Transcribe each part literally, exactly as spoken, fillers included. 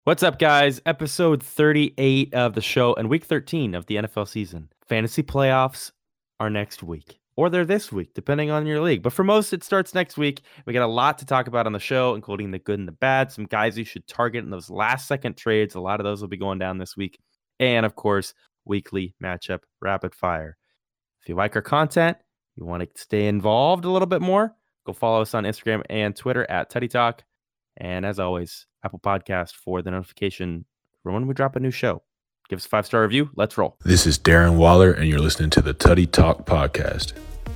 What's up, guys? Episode thirty-eight of the show and week thirteen of the N F L season. Fantasy playoffs are next week, or they're this week, depending on your league. But for most, it starts next week. We got a lot to talk about on the show, including the good and the bad, some guys you should target in those last second trades. A lot of those will be going down this week. And of course, weekly matchup rapid fire. If you like our content, you want to stay involved a little bit more, go follow us on Instagram and Twitter at Tutty Talk. And as always, Apple Podcast for the notification for when we drop a new show. Give us a five-star review. Let's roll. This is Darren Waller, and you're listening to the Tutty Talk Podcast.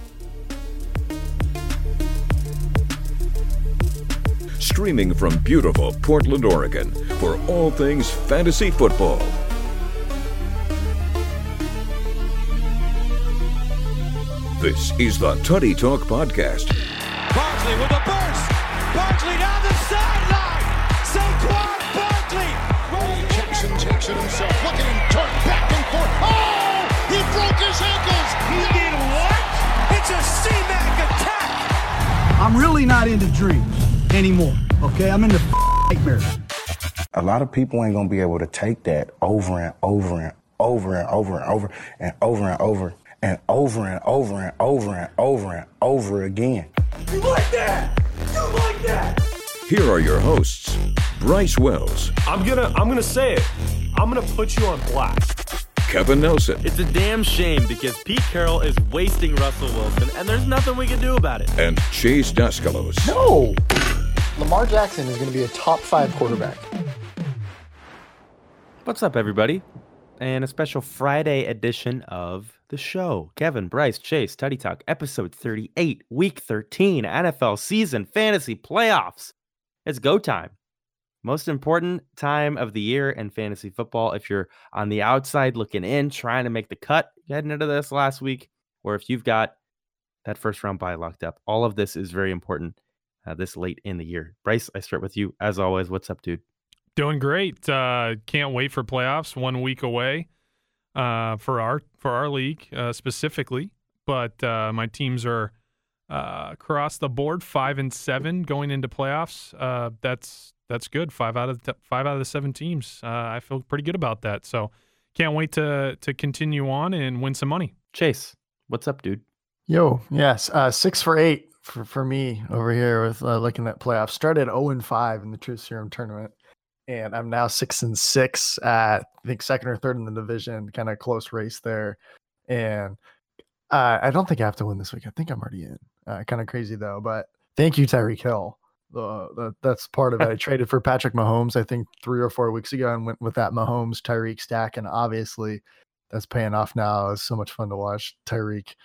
Streaming from beautiful Portland, Oregon, for all things fantasy football. This is the Tutty Talk Podcast. Barkley with a burst. Barkley down the sideline. Saquon Barkley. Jackson takes it himself. Look at him turn back and forth. Oh! He broke his ankles. He did what? It's a C-Mac attack. I'm really not into dreams anymore, okay? I'm into nightmares. A lot of people ain't gonna be able to take that over and over and over and over and over and over and over and over and over and over and over and over again. You like that? You like that? Here are your hosts, Bryce Wells, I'm gonna, I'm gonna say it. I'm gonna put you on blast. Kevin Nelson, It's a damn shame because Pete Carroll is wasting Russell Wilson, and there's nothing we can do about it. and Chase Daskalos. No! Lamar Jackson is going to be a top five quarterback. What's up, everybody? And a special Friday edition of the show. Kevin, Bryce, Chase, Tutty Talk, episode thirty-eight, week thirteen, N F L season, fantasy playoffs. It's go time. Most important time of the year in fantasy football. If you're on the outside looking in, trying to make the cut, heading into this last week, or if you've got that first round bye locked up, all of this is very important uh, this late in the year. Bryce, I start with you as always. What's up, dude? Doing great. Uh, can't wait for playoffs. One week away uh, for our for our league uh, specifically. But uh, my teams are uh, across the board, five and seven going into playoffs. Uh, that's that's good. Five out of the, five out of the seven teams. Uh, I feel pretty good about that. So can't wait to to continue on and win some money. Chase, what's up, dude? Yo, yes, uh, six for eight for, for me over here with uh, looking at playoffs. Started oh and five in the Truth Serum tournament, and I'm now six and six at, I think, second or third in the division, kind of close race there. And uh, I don't think I have to win this week. I think I'm already in. Uh, kind of crazy, though. But thank you, Tyreek Hill. Uh, that, that's part of it. I traded for Patrick Mahomes, I think, three or four weeks ago and went with that Mahomes Tyreek stack. And obviously, that's paying off now. It's so much fun to watch Tyreek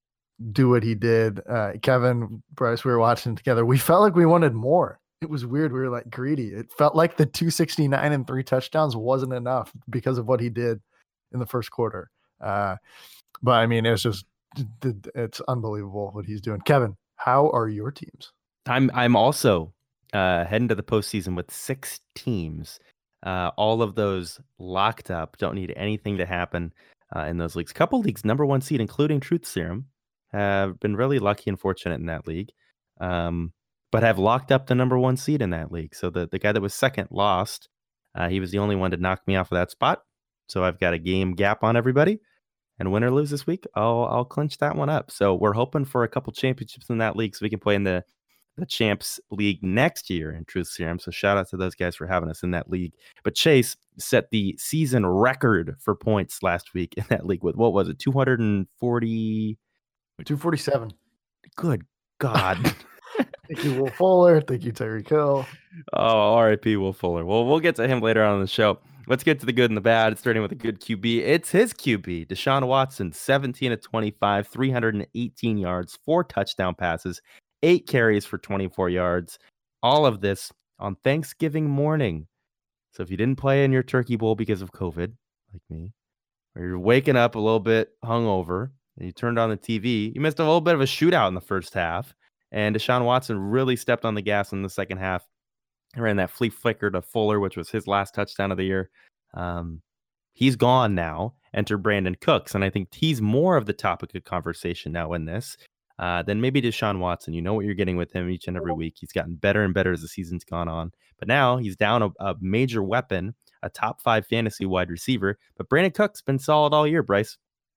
do what he did. Uh, Kevin, Bryce, we were watching together. We felt like we wanted more. It was weird. We were like greedy. It felt like the two sixty-nine and three touchdowns wasn't enough because of what he did in the first quarter. Uh, but I mean, it's just, it's unbelievable what he's doing. Kevin, how are your teams? I'm I'm also uh, heading to the postseason with six teams. Uh, all of those locked up. Don't need anything to happen uh, in those leagues. Couple leagues, number one seed, including Truth Serum, have been really lucky and fortunate in that league, um, but have locked up the number one seed in that league. So the, the guy that was second lost. Uh, he was the only one to knock me off of that spot. So I've got a game gap on everybody. And win or lose this week, I'll I'll clinch that one up. So we're hoping for a couple championships in that league so we can play in the, the Champs League next year in Truth Serum. So shout out to those guys for having us in that league. But Chase set the season record for points last week in that league with, what was it, two hundred forty? two forty-seven. Good God. Thank you, Will Fuller. Thank you, Tyreek Hill. Oh, R I P Will Fuller. Well, we'll get to him later on in the show. Let's get to the good and the bad. It's starting with a good Q B. It's his Q B, Deshaun Watson, seventeen of twenty-five, three hundred eighteen yards, four touchdown passes, eight carries for twenty-four yards. All of this on Thanksgiving morning. So if you didn't play in your turkey bowl because of COVID, like me, or you're waking up a little bit hungover and you turned on the T V, you missed a little bit of a shootout in the first half. And Deshaun Watson really stepped on the gas in the second half. He ran that flea flicker to Fuller, which was his last touchdown of the year. Um, he's gone now. Enter Brandon Cooks. And I think he's more of the topic of conversation now in this. uh, then maybe Deshaun Watson. You know what you're getting with him each and every week. He's gotten better and better as the season's gone on. But now he's down a, a major weapon, a top five fantasy wide receiver. But Brandon Cook's been solid all year, Bryce.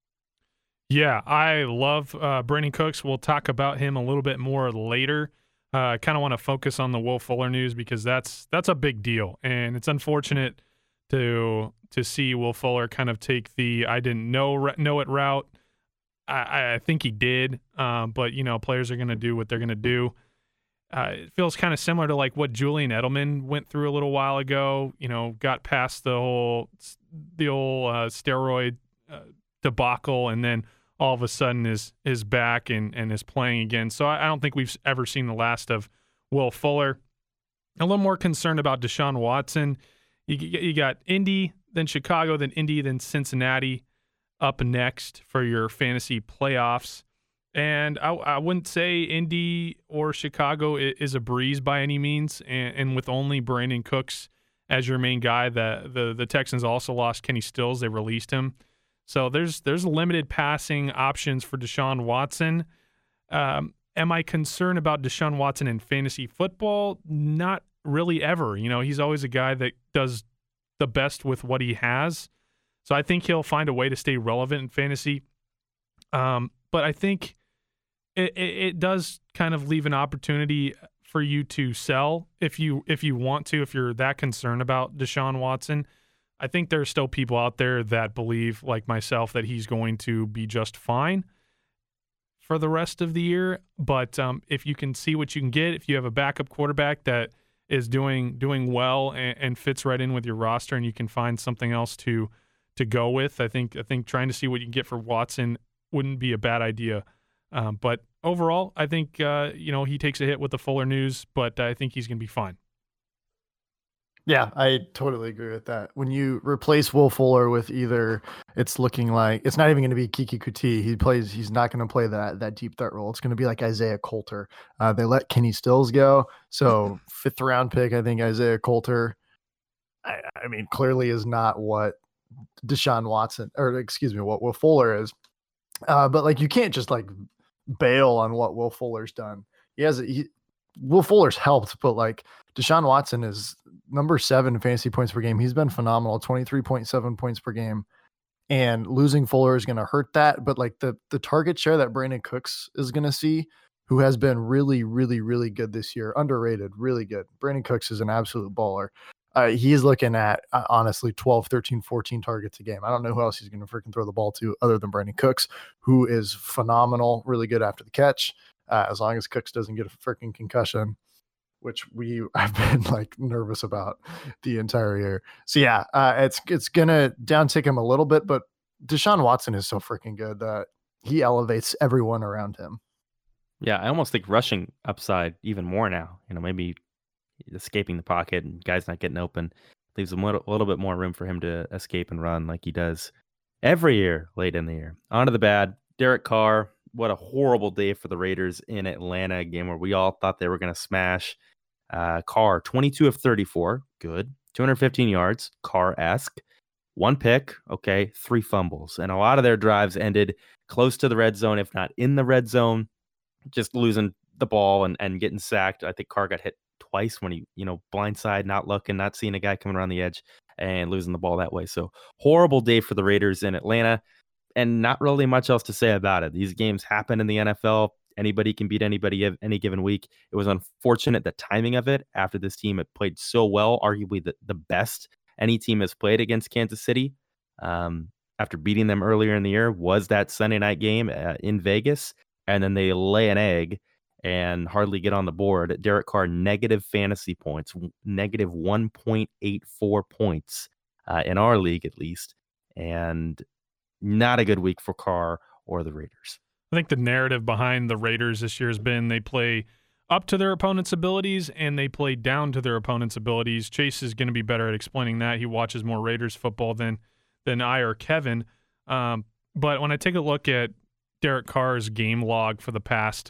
Yeah, I love uh, Brandon Cooks. We'll talk about him a little bit more later. Uh, I kind of want to focus on the Will Fuller news because that's that's a big deal, and it's unfortunate to to see Will Fuller kind of take the I didn't know know it route. I, I think he did, um, but you know, players are going to do what they're going to do. Uh, it feels kind of similar to like what Julian Edelman went through a little while ago. You know, got past the whole the old uh, steroid uh, debacle, and then all of a sudden is is back and, and is playing again. So I, I don't think we've ever seen the last of Will Fuller. A little more concerned about Deshaun Watson. You, you got Indy, then Chicago, then Indy, then Cincinnati up next for your fantasy playoffs. And I, I wouldn't say Indy or Chicago is a breeze by any means. And, and with only Brandon Cooks as your main guy, the, the, the Texans also lost Kenny Stills. They released him. So there's there's limited passing options for Deshaun Watson. Um, am I concerned about Deshaun Watson in fantasy football? Not really ever. You know, he's always a guy that does the best with what he has. So I think he'll find a way to stay relevant in fantasy. Um, but I think it, it, it does kind of leave an opportunity for you to sell if you if you want to, if you're that concerned about Deshaun Watson. I think there's still people out there that believe, like myself, that he's going to be just fine for the rest of the year. But um, if you can see what you can get, if you have a backup quarterback that is doing doing well and, and fits right in with your roster, and you can find something else to to go with, I think I think trying to see what you can get for Watson wouldn't be a bad idea. Um, but overall, I think uh, you know he takes a hit with the Fuller news, but I think he's going to be fine. Yeah, I totally agree with that. When you replace Will Fuller with either, it's looking like it's not even going to be Kiki Kuti. He plays. He's not going to play that that deep threat role. It's going to be like Isaiah Coulter. Uh, they let Kenny Stills go, so fifth round pick. I think Isaiah Coulter. I, I mean, clearly is not what Deshaun Watson, or excuse me, what Will Fuller is. Uh, but like, you can't just like bail on what Will Fuller's done. He has he, Will Fuller's helped, but like Deshaun Watson is number seven in fantasy points per game. He's been phenomenal, twenty-three point seven points per game. And losing Fuller is going to hurt that. But like the the target share that Brandon Cooks is going to see, who has been really, really, really good this year, underrated, really good. Brandon Cooks is an absolute baller. Uh, he's looking at, uh, honestly, twelve, thirteen, fourteen targets a game. I don't know who else he's going to freaking throw the ball to other than Brandon Cooks, who is phenomenal, really good after the catch. Uh, as long as Cooks doesn't get a freaking concussion, which we have been like nervous about the entire year. So yeah, uh, it's it's gonna downtick him a little bit, but Deshaun Watson is so freaking good that he elevates everyone around him. Yeah, I almost think rushing upside even more now. You know, maybe escaping the pocket and guys not getting open leaves a little, a little bit more room for him to escape and run like he does every year late in the year. On to the bad. Derek Carr. What a horrible day for the Raiders in Atlanta, a game where we all thought they were going to smash. Uh, Carr, twenty-two of thirty-four, good. two hundred fifteen yards, Carr-esque. One pick, okay, three fumbles. And a lot of their drives ended close to the red zone, if not in the red zone, just losing the ball and, and getting sacked. I think Carr got hit twice when he, you know, blindside, not looking, not seeing a guy coming around the edge and losing the ball that way. So horrible day for the Raiders in Atlanta. And not really much else to say about it. These games happen in the N F L. Anybody can beat anybody any given week. It was unfortunate the timing of it after this team had played so well, arguably the, the best any team has played against Kansas City. Um, after beating them earlier in the year was that Sunday night game uh, in Vegas. And then they lay an egg and hardly get on the board. Derek Carr, negative fantasy points, negative one point eight four points uh, in our league, at least. And not a good week for Carr or the Raiders. I think the narrative behind the Raiders this year has been they play up to their opponent's abilities and they play down to their opponent's abilities. Chase is going to be better at explaining that. He watches more Raiders football than than I or Kevin. Um, but when I take a look at Derek Carr's game log for the past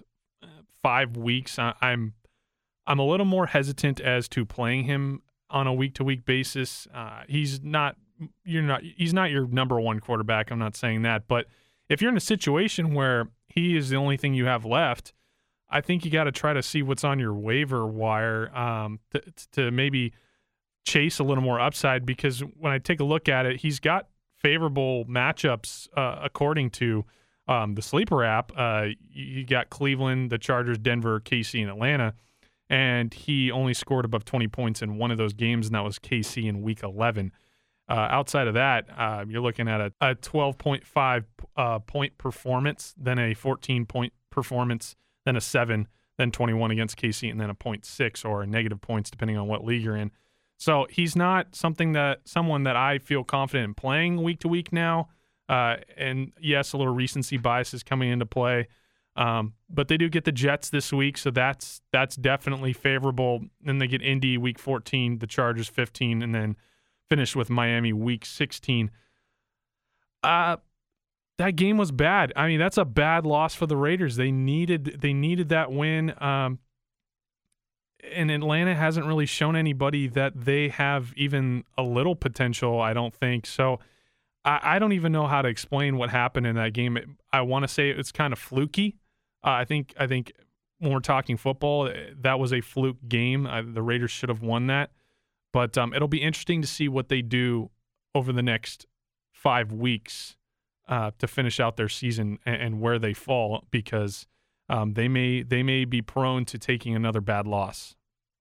five weeks, I, I'm I'm a little more hesitant as to playing him on a week-to-week basis. Uh, he's not you're not he's not your number one quarterback. I'm not saying that, but if you're in a situation where he is the only thing you have left, I think you got to try to see what's on your waiver wire um, to, to maybe chase a little more upside, because when I take a look at it, he's got favorable matchups uh, according to um, the Sleeper app. Uh, you got Cleveland, the Chargers, Denver, K C, and Atlanta, and he only scored above twenty points in one of those games, and that was K C in week eleven. Uh, outside of that, uh, you're looking at a, a twelve point five uh, point performance, then a fourteen point performance, then a seven, then twenty-one against K C, and then a point six or negative points depending on what league you're in. So he's not something that someone that I feel confident in playing week to week now. Uh, and yes, a little recency bias is coming into play. Um, but they do get the Jets this week, so that's that's definitely favorable. Then they get Indy week fourteen, the Chargers fifteen, and then finish with Miami week sixteen. Uh, that game was bad. I mean, that's a bad loss for the Raiders. They needed they needed that win. Um, and Atlanta hasn't really shown anybody that they have even a little potential, I don't think. So I, I don't even know how to explain what happened in that game. It, I want to say it's kind of fluky. Uh, I think I think when we're talking football, that was a fluke game. Uh, the Raiders should have won that. But um, it'll be interesting to see what they do over the next five weeks uh, to finish out their season and, and where they fall, because um, they may they may be prone to taking another bad loss.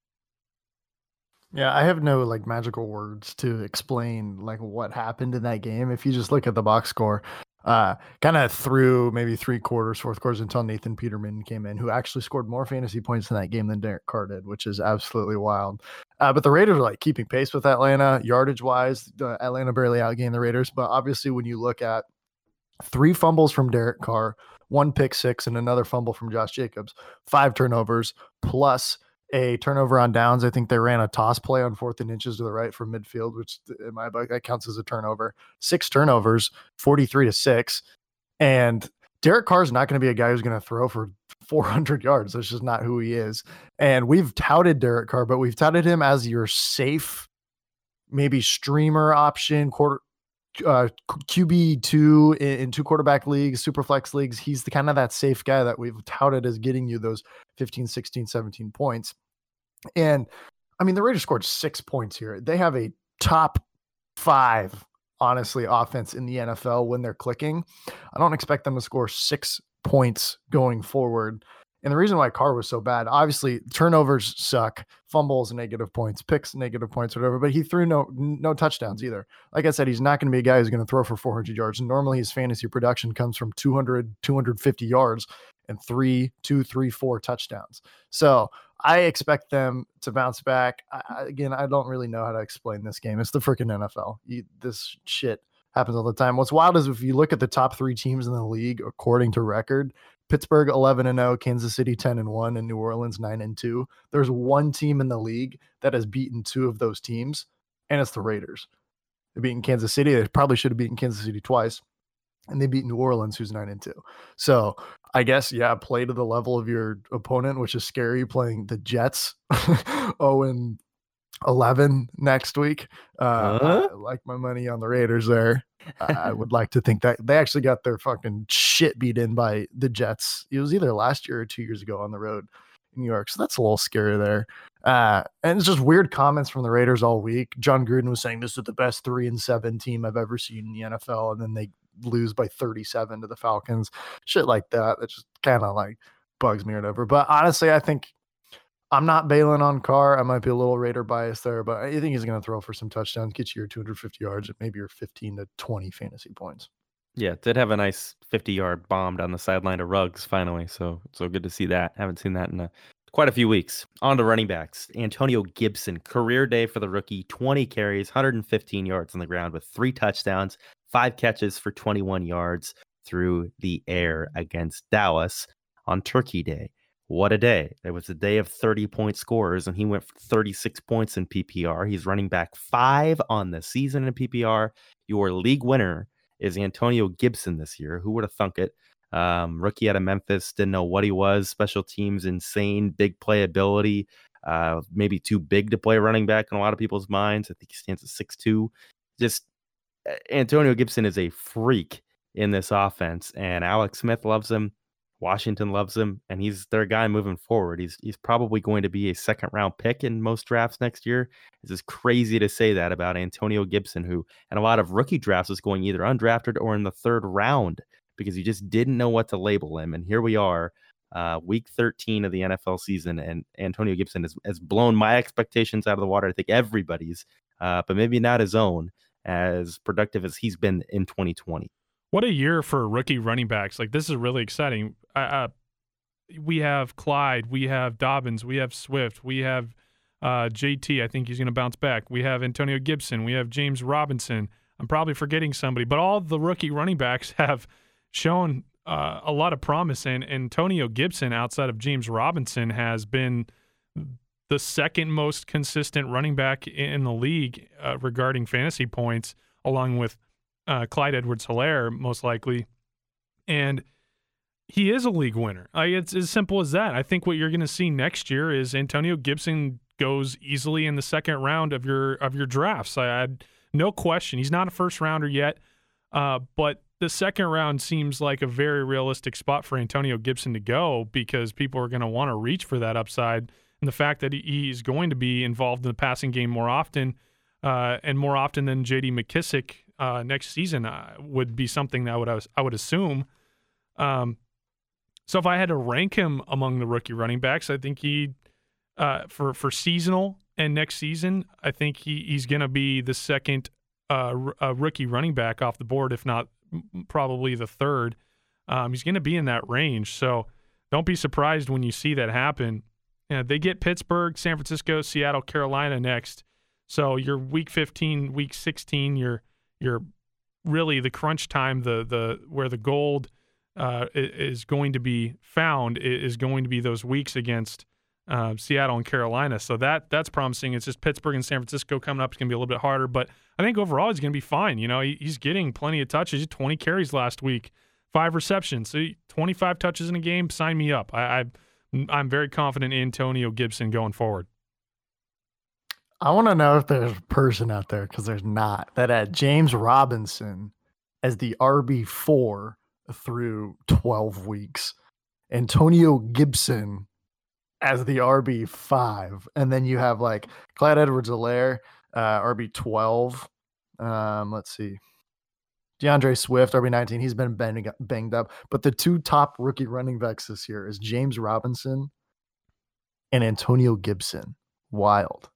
Yeah, I have no like magical words to explain like what happened in that game. If you just look at the box score, uh, kind of through maybe three quarters, fourth quarters until Nathan Peterman came in, who actually scored more fantasy points in that game than Derek Carr did, which is absolutely wild. Uh, but the Raiders are like keeping pace with Atlanta yardage wise. Uh, Atlanta barely outgained the Raiders, but obviously when you look at three fumbles from Derek Carr, one pick six, and another fumble from Josh Jacobs, five turnovers plus a turnover on downs. I think they ran a toss play on fourth and inches to the right from midfield, which in my book that counts as a turnover. Six turnovers, forty-three to six, and Derek Carr is not going to be a guy who's going to throw for four hundred yards. That's just not who he is. And we've touted Derek Carr, but we've touted him as your safe, maybe streamer option, quarter uh, Q B two in, in two quarterback leagues, super flex leagues. He's the kind of that safe guy that we've touted as getting you those fifteen, sixteen, seventeen points. And I mean, the Raiders scored six points here. They have a top five, honestly, offense in the N F L when they're clicking. I don't expect them to score six points going forward. And the reason why Carr was so bad, obviously turnovers suck, fumbles, negative points, picks, negative points, whatever, but he threw no, no touchdowns either. Like I said, he's not going to be a guy who's going to throw for four hundred yards. And normally his fantasy production comes from two hundred, two hundred fifty yards and three, two, three, four touchdowns. So I expect them to bounce back. I, again, I don't really know how to explain this game. It's the freaking N F L. You, this shit happens all the time. What's wild is if you look at the top three teams in the league, according to record, Pittsburgh eleven and oh, Kansas City ten and one, and New Orleans nine and two. There's one team in the league that has beaten two of those teams, and it's the Raiders. They've beaten Kansas City. They probably should have beaten Kansas City twice, and they beat New Orleans, who's nine and two. So I guess, yeah, play to the level of your opponent, which is scary, playing the Jets oh and eleven next week. Uh, huh? I like my money on the Raiders there. I would like to think that they actually got their fucking shit beat in by the Jets. It was either last year or two years ago on the road in New York. So that's a little scary there. Uh, and it's just weird comments from the Raiders all week. John Gruden was saying this is the best three and seven team I've ever seen in the N F L. And then they lose by thirty-seven to the Falcons. Shit like that. That just kind of like bugs me or whatever. But honestly, I think I'm not bailing on Carr. I might be a little Raider biased there, but I think he's going to throw for some touchdowns, get you your two hundred fifty yards, and maybe your fifteen to twenty fantasy points. Yeah, did have a nice fifty-yard bomb down the sideline to Ruggs finally, so so good to see that. Haven't seen that in a, quite a few weeks. On to running backs. Antonio Gibson, career day for the rookie, twenty carries, one hundred fifteen yards on the ground with three touchdowns, five catches for twenty-one yards through the air against Dallas on Turkey Day. What a day. It was a day of thirty-point scores, and he went for thirty-six points in P P R. He's running back five on the season in P P R. Your league winner is Antonio Gibson this year. Who would have thunk it? Um, rookie out of Memphis, didn't know what he was. Special teams, insane, big playability. Uh, maybe too big to play running back in a lot of people's minds. I think he stands at six two. Just uh, Antonio Gibson is a freak in this offense, and Alex Smith loves him. Washington loves him, and he's their guy moving forward. He's he's probably going to be a second round pick in most drafts next year. It's just crazy to say that about Antonio Gibson, who in a lot of rookie drafts was going either undrafted or in the third round because you just didn't know what to label him. And here we are, uh, week thirteen of the N F L season, and Antonio Gibson has, has blown my expectations out of the water. I think everybody's, uh, but maybe not his own, as productive as he's been in twenty twenty. What a year for rookie running backs. Like, this is really exciting. Uh, we have Clyde, we have Dobbins, we have Swift, we have uh, J T. I think he's going to bounce back. We have Antonio Gibson, we have James Robinson. I'm probably forgetting somebody, but all the rookie running backs have shown uh, a lot of promise. And Antonio Gibson, outside of James Robinson, has been the second most consistent running back in the league uh, regarding fantasy points, along with Uh, Clyde Edwards-Helaire, most likely. And he is a league winner. Like, it's as simple as that. I think what you're going to see next year is Antonio Gibson goes easily in the second round of your of your drafts. I had no question. He's not a first rounder yet, uh, but the second round seems like a very realistic spot for Antonio Gibson to go because people are going to want to reach for that upside. And the fact that he, he's going to be involved in the passing game more often uh, and more often than J D McKissick Uh, next season uh, would be something that I would I would assume. Um, so if I had to rank him among the rookie running backs, I think he uh, for for seasonal and next season, I think he he's going to be the second uh, r- uh, rookie running back off the board, if not m- probably the third. Um, he's going to be in that range. So don't be surprised when you see that happen. You know, they get Pittsburgh, San Francisco, Seattle, Carolina next. So you're week fifteen, week sixteen, you're You're really the crunch time, the the where the gold uh, is going to be found is going to be those weeks against uh, Seattle and Carolina. So that that's promising. It's just Pittsburgh and San Francisco coming up. It's going to be a little bit harder, but I think overall he's going to be fine. You know, he, he's getting plenty of touches. He had twenty carries last week, five receptions, so twenty-five touches in a game. Sign me up. I, I I'm very confident in Antonio Gibson going forward. I want to know if there's a person out there, because there's not, that had James Robinson as the R B four through twelve weeks, Antonio Gibson as the R B five, and then you have like Clyde Edwards-Helaire, uh, R B twelve. Um, let's see. DeAndre Swift, R B nineteen. He's been banged, banged up. But the two top rookie running backs this year is James Robinson and Antonio Gibson. Wild.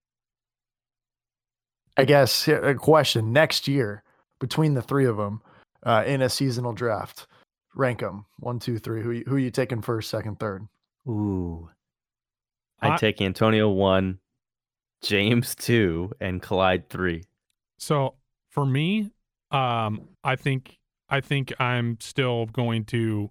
I guess a question next year between the three of them uh, in a seasonal draft. Rank them one, two, three. Who who are you taking first, second, third? Ooh, I'd I, take Antonio one, James two, and Clyde three. So for me, um, I think I think I'm still going to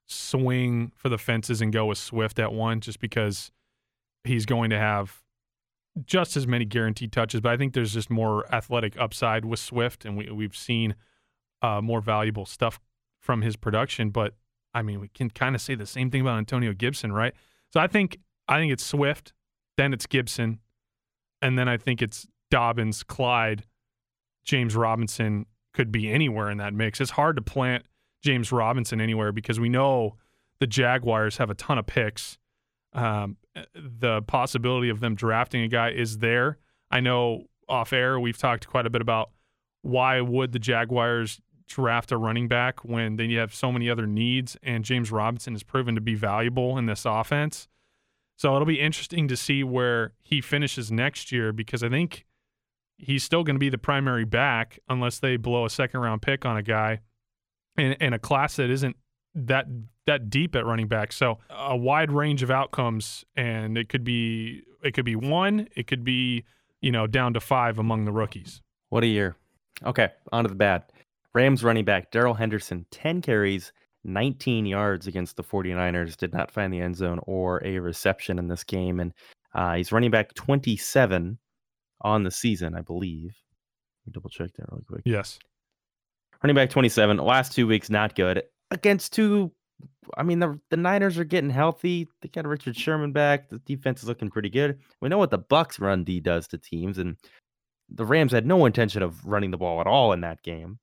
swing for the fences and go with Swift at one, just because he's going to have just as many guaranteed touches, but I think there's just more athletic upside with Swift, and we, we've seen uh, more valuable stuff from his production. But, I mean, we can kind of say the same thing about Antonio Gibson, right? So I think I think it's Swift, then it's Gibson, and then I think it's Dobbins, Clyde, James Robinson could be anywhere in that mix. It's hard to plant James Robinson anywhere because we know the Jaguars have a ton of picks. Um, the possibility of them drafting a guy is there. I know off air we've talked quite a bit about why would the Jaguars draft a running back when they have so many other needs, and James Robinson has proven to be valuable in this offense. So it'll be interesting to see where he finishes next year, because I think he's still going to be the primary back unless they blow a second round pick on a guy in, in a class that isn't that that deep at running back. So a wide range of outcomes, and it could be it could be one, it could be, you know, down to five among the rookies. What a year. Okay, on to the bad. Rams running back Darrell Henderson, ten carries, nineteen yards against the 49ers, did not find the end zone or a reception in this game. And uh, he's running back twenty-seven on the season, I believe. Let me double check that really quick. Yes. Running back twenty-seven. Last two weeks, not good. Against two, I mean, the, the Niners are getting healthy. They got Richard Sherman back. The defense is looking pretty good. We know what the Bucs run D does to teams, and the Rams had no intention of running the ball at all in that game.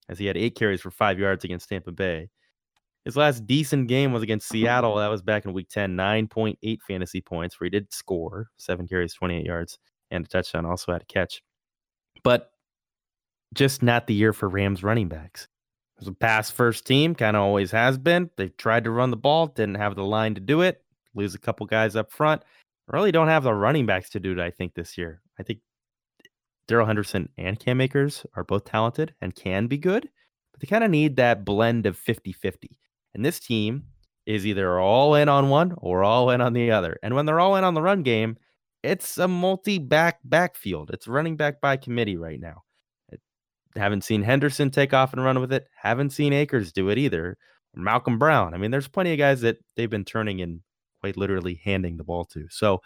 as he had eight carries for five yards against Tampa Bay. His last decent game was against Seattle. That was back in week ten, nine point eight fantasy points, where he did score seven carries, twenty-eight yards, and a touchdown, also had a catch. But just not the year for Rams running backs. It was a pass first team, kind of always has been. They've tried to run the ball, didn't have the line to do it, lose a couple guys up front. Really don't have the running backs to do it, I think, this year. I think Darrell Henderson and Cam Akers are both talented and can be good, but they kind of need that blend of fifty-fifty. And this team is either all in on one or all in on the other. And when they're all in on the run game, it's a multi-back backfield. It's running back by committee right now. It, haven't seen Henderson take off and run with it. Haven't seen Akers do it either. Malcolm Brown. I mean, there's plenty of guys that they've been turning and quite literally handing the ball to. So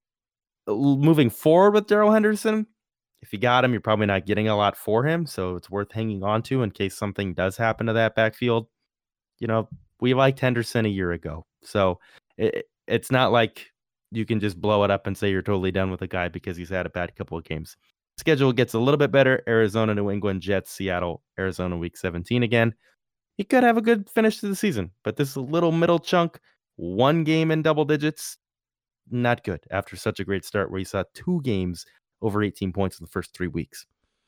moving forward with Darrell Henderson, if you got him, you're probably not getting a lot for him. So it's worth hanging on to in case something does happen to that backfield. You know, we liked Henderson a year ago. So it, it's not like you can just blow it up and say you're totally done with a guy because he's had a bad couple of games. Schedule gets a little bit better. Arizona, New England, Jets, Seattle, Arizona, week seventeen again. He could have a good finish to the season, but this little middle chunk, one game in double digits, not good after such a great start where he saw two games over eighteen points in the first three weeks.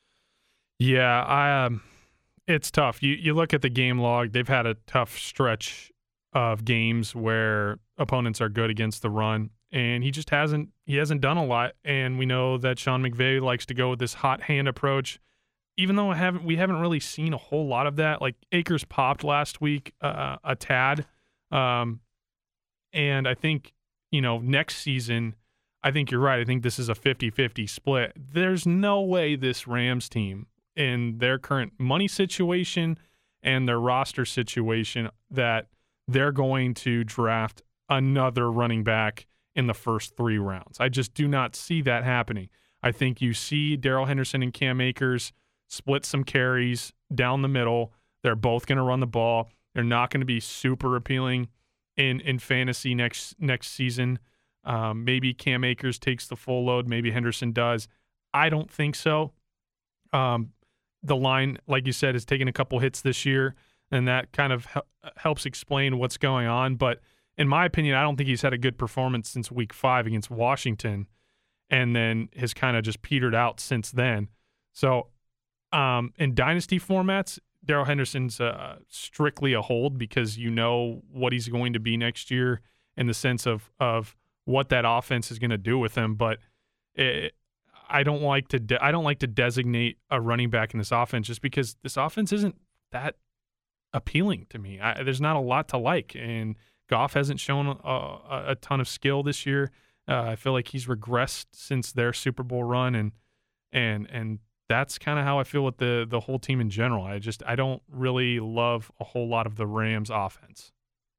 Yeah, I um, it's tough. You you look at the game log, they've had a tough stretch of games where opponents are good against the run, and he just hasn't he hasn't done a lot. And we know that Sean McVay likes to go with this hot hand approach, even though I haven't we haven't really seen a whole lot of that. Like Akers popped last week uh, a tad, um, and I think you know next season, I think you're right. I think this is a fifty-fifty split. There's no way this Rams team, in their current money situation and their roster situation, that they're going to draft another running back in the first three rounds. I just do not see that happening. I think you see Darrell Henderson and Cam Akers split some carries down the middle. They're both going to run the ball. They're not going to be super appealing in, in fantasy next next season. Um, maybe Cam Akers takes the full load. Maybe Henderson does. I don't think so. Um, the line, like you said, has taken a couple hits this year, and that kind of hel- helps explain what's going on. But in my opinion, I don't think he's had a good performance since week five against Washington, and then has kind of just petered out since then. So um, in dynasty formats, Darrell Henderson's uh, strictly a hold because you know what he's going to be next year in the sense of of what that offense is going to do with him. But it, I don't like to de- I don't like to designate a running back in this offense just because this offense isn't that appealing to me. I, there's not a lot to like, and Goff hasn't shown a, a, a ton of skill this year. Uh, I feel like he's regressed since their Super Bowl run, and and and that's kind of how I feel with the the whole team in general. I just I don't really love a whole lot of the Rams offense.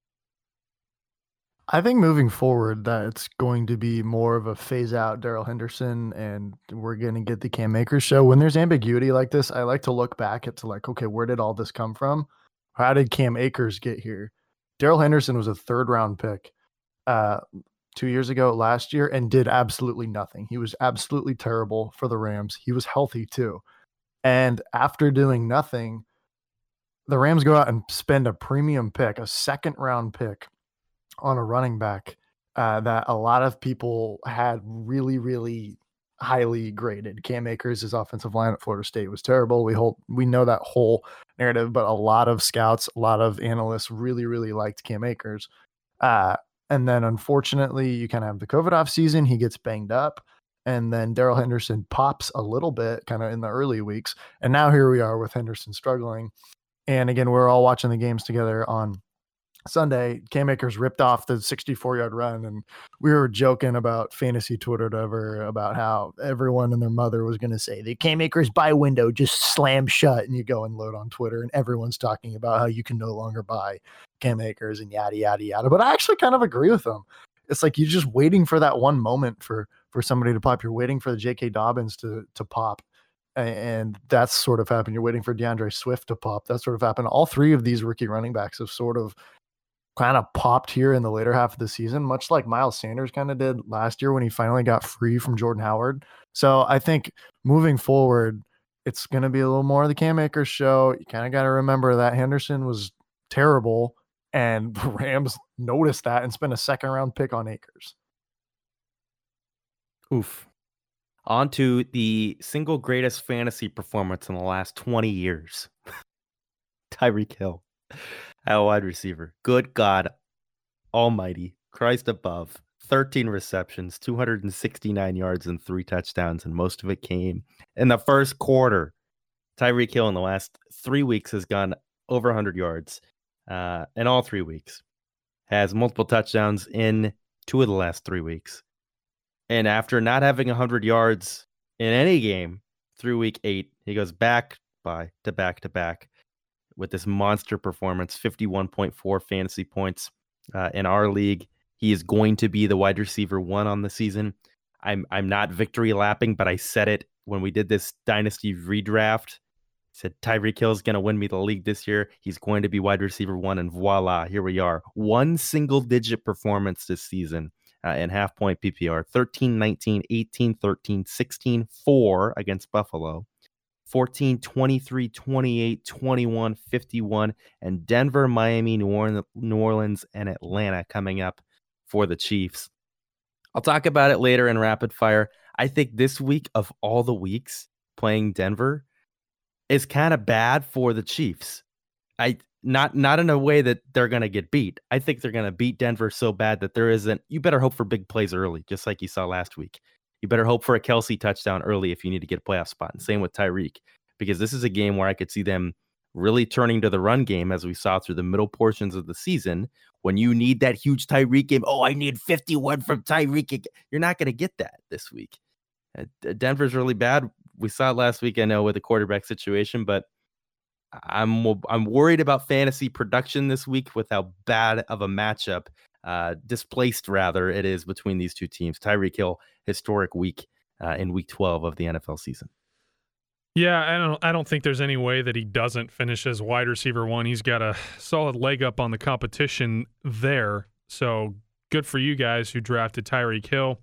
I think moving forward that it's going to be more of a phase out Darrell Henderson, and we're going to get the Cam Akers show. When there's ambiguity like this, I like to look back at to like, okay, where did all this come from? How did Cam Akers get here? Darrell Henderson was a third round pick uh, two years ago, last year, and did absolutely nothing. He was absolutely terrible for the Rams. He was healthy too. And after doing nothing, the Rams go out and spend a premium pick, a second round pick, on a running back uh, that a lot of people had really, really highly graded. Cam Akers, his offensive line at Florida State was terrible. We hold, we know that whole narrative, but a lot of scouts, a lot of analysts really, really liked Cam Akers. Uh, and then unfortunately, you kind of have the COVID off season. He gets banged up. And then Darrell Henderson pops a little bit kind of in the early weeks. And now here we are with Henderson struggling. And again, we're all watching the games together on Sunday. Cam Akers ripped off the sixty-four yard run, and we were joking about fantasy Twitter, whatever, about how everyone and their mother was going to say the Cam Akers buy window just slammed shut, and you go and load on Twitter, and everyone's talking about how you can no longer buy Cam Akers and yada yada yada. But I actually kind of agree with them. It's like you're just waiting for that one moment for for somebody to pop. You're waiting for the J K. Dobbins to to pop. And that's sort of happened. You're waiting for DeAndre Swift to pop. That sort of happened. All three of these rookie running backs have sort of kind of popped here in the later half of the season, much like Miles Sanders kind of did last year when he finally got free from Jordan Howard. So I think moving forward, it's going to be a little more of the Cam Akers show. You kind of got to remember that Henderson was terrible, and the Rams noticed that and spent a second round pick on Akers. Oof. On to the single greatest fantasy performance in the last twenty years. Tyreek Hill, our wide receiver. Good God Almighty, Christ above. thirteen receptions, two hundred sixty-nine yards, and three touchdowns, and most of it came in the first quarter. Tyreek Hill in the last three weeks has gone over one hundred yards uh, in all three weeks. Has multiple touchdowns in two of the last three weeks. And after not having one hundred yards in any game through week eight, he goes back by to back to back with this monster performance, fifty-one point four fantasy points uh, in our league. He is going to be the wide receiver one on the season. I'm I'm not victory lapping, but I said it when we did this dynasty redraft. I said Tyreek Hill is going to win me the league this year. He's going to be wide receiver one, and voila, here we are. One single digit performance this season. Uh, in half point P P R, thirteen nineteen, eighteen thirteen, sixteen four against Buffalo, fourteen twenty-three, twenty-eight, twenty-one, fifty-one, and Denver, Miami, New Orleans, New Orleans, and Atlanta coming up for the Chiefs. I'll talk about it later in rapid fire. I think this week of all the weeks playing Denver is kind of bad for the Chiefs. I Not not in a way that they're going to get beat. I think they're going to beat Denver so bad that there isn't. You better hope for big plays early, just like you saw last week. You better hope for a Kelsey touchdown early if you need to get a playoff spot. And same with Tyreek, because this is a game where I could see them really turning to the run game as we saw through the middle portions of the season. When you need that huge Tyreek game, oh, I need fifty-one from Tyreek. You're not going to get that this week. Uh, Denver's really bad. We saw it last week, I know, with the quarterback situation, but I'm I'm worried about fantasy production this week with how bad of a matchup, uh, displaced rather, it is between these two teams. Tyreek Hill, historic week uh, in week twelve of the N F L season. Yeah, I don't I don't think there's any way that he doesn't finish as wide receiver one. He's got a solid leg up on the competition there. So good for you guys who drafted Tyreek Hill.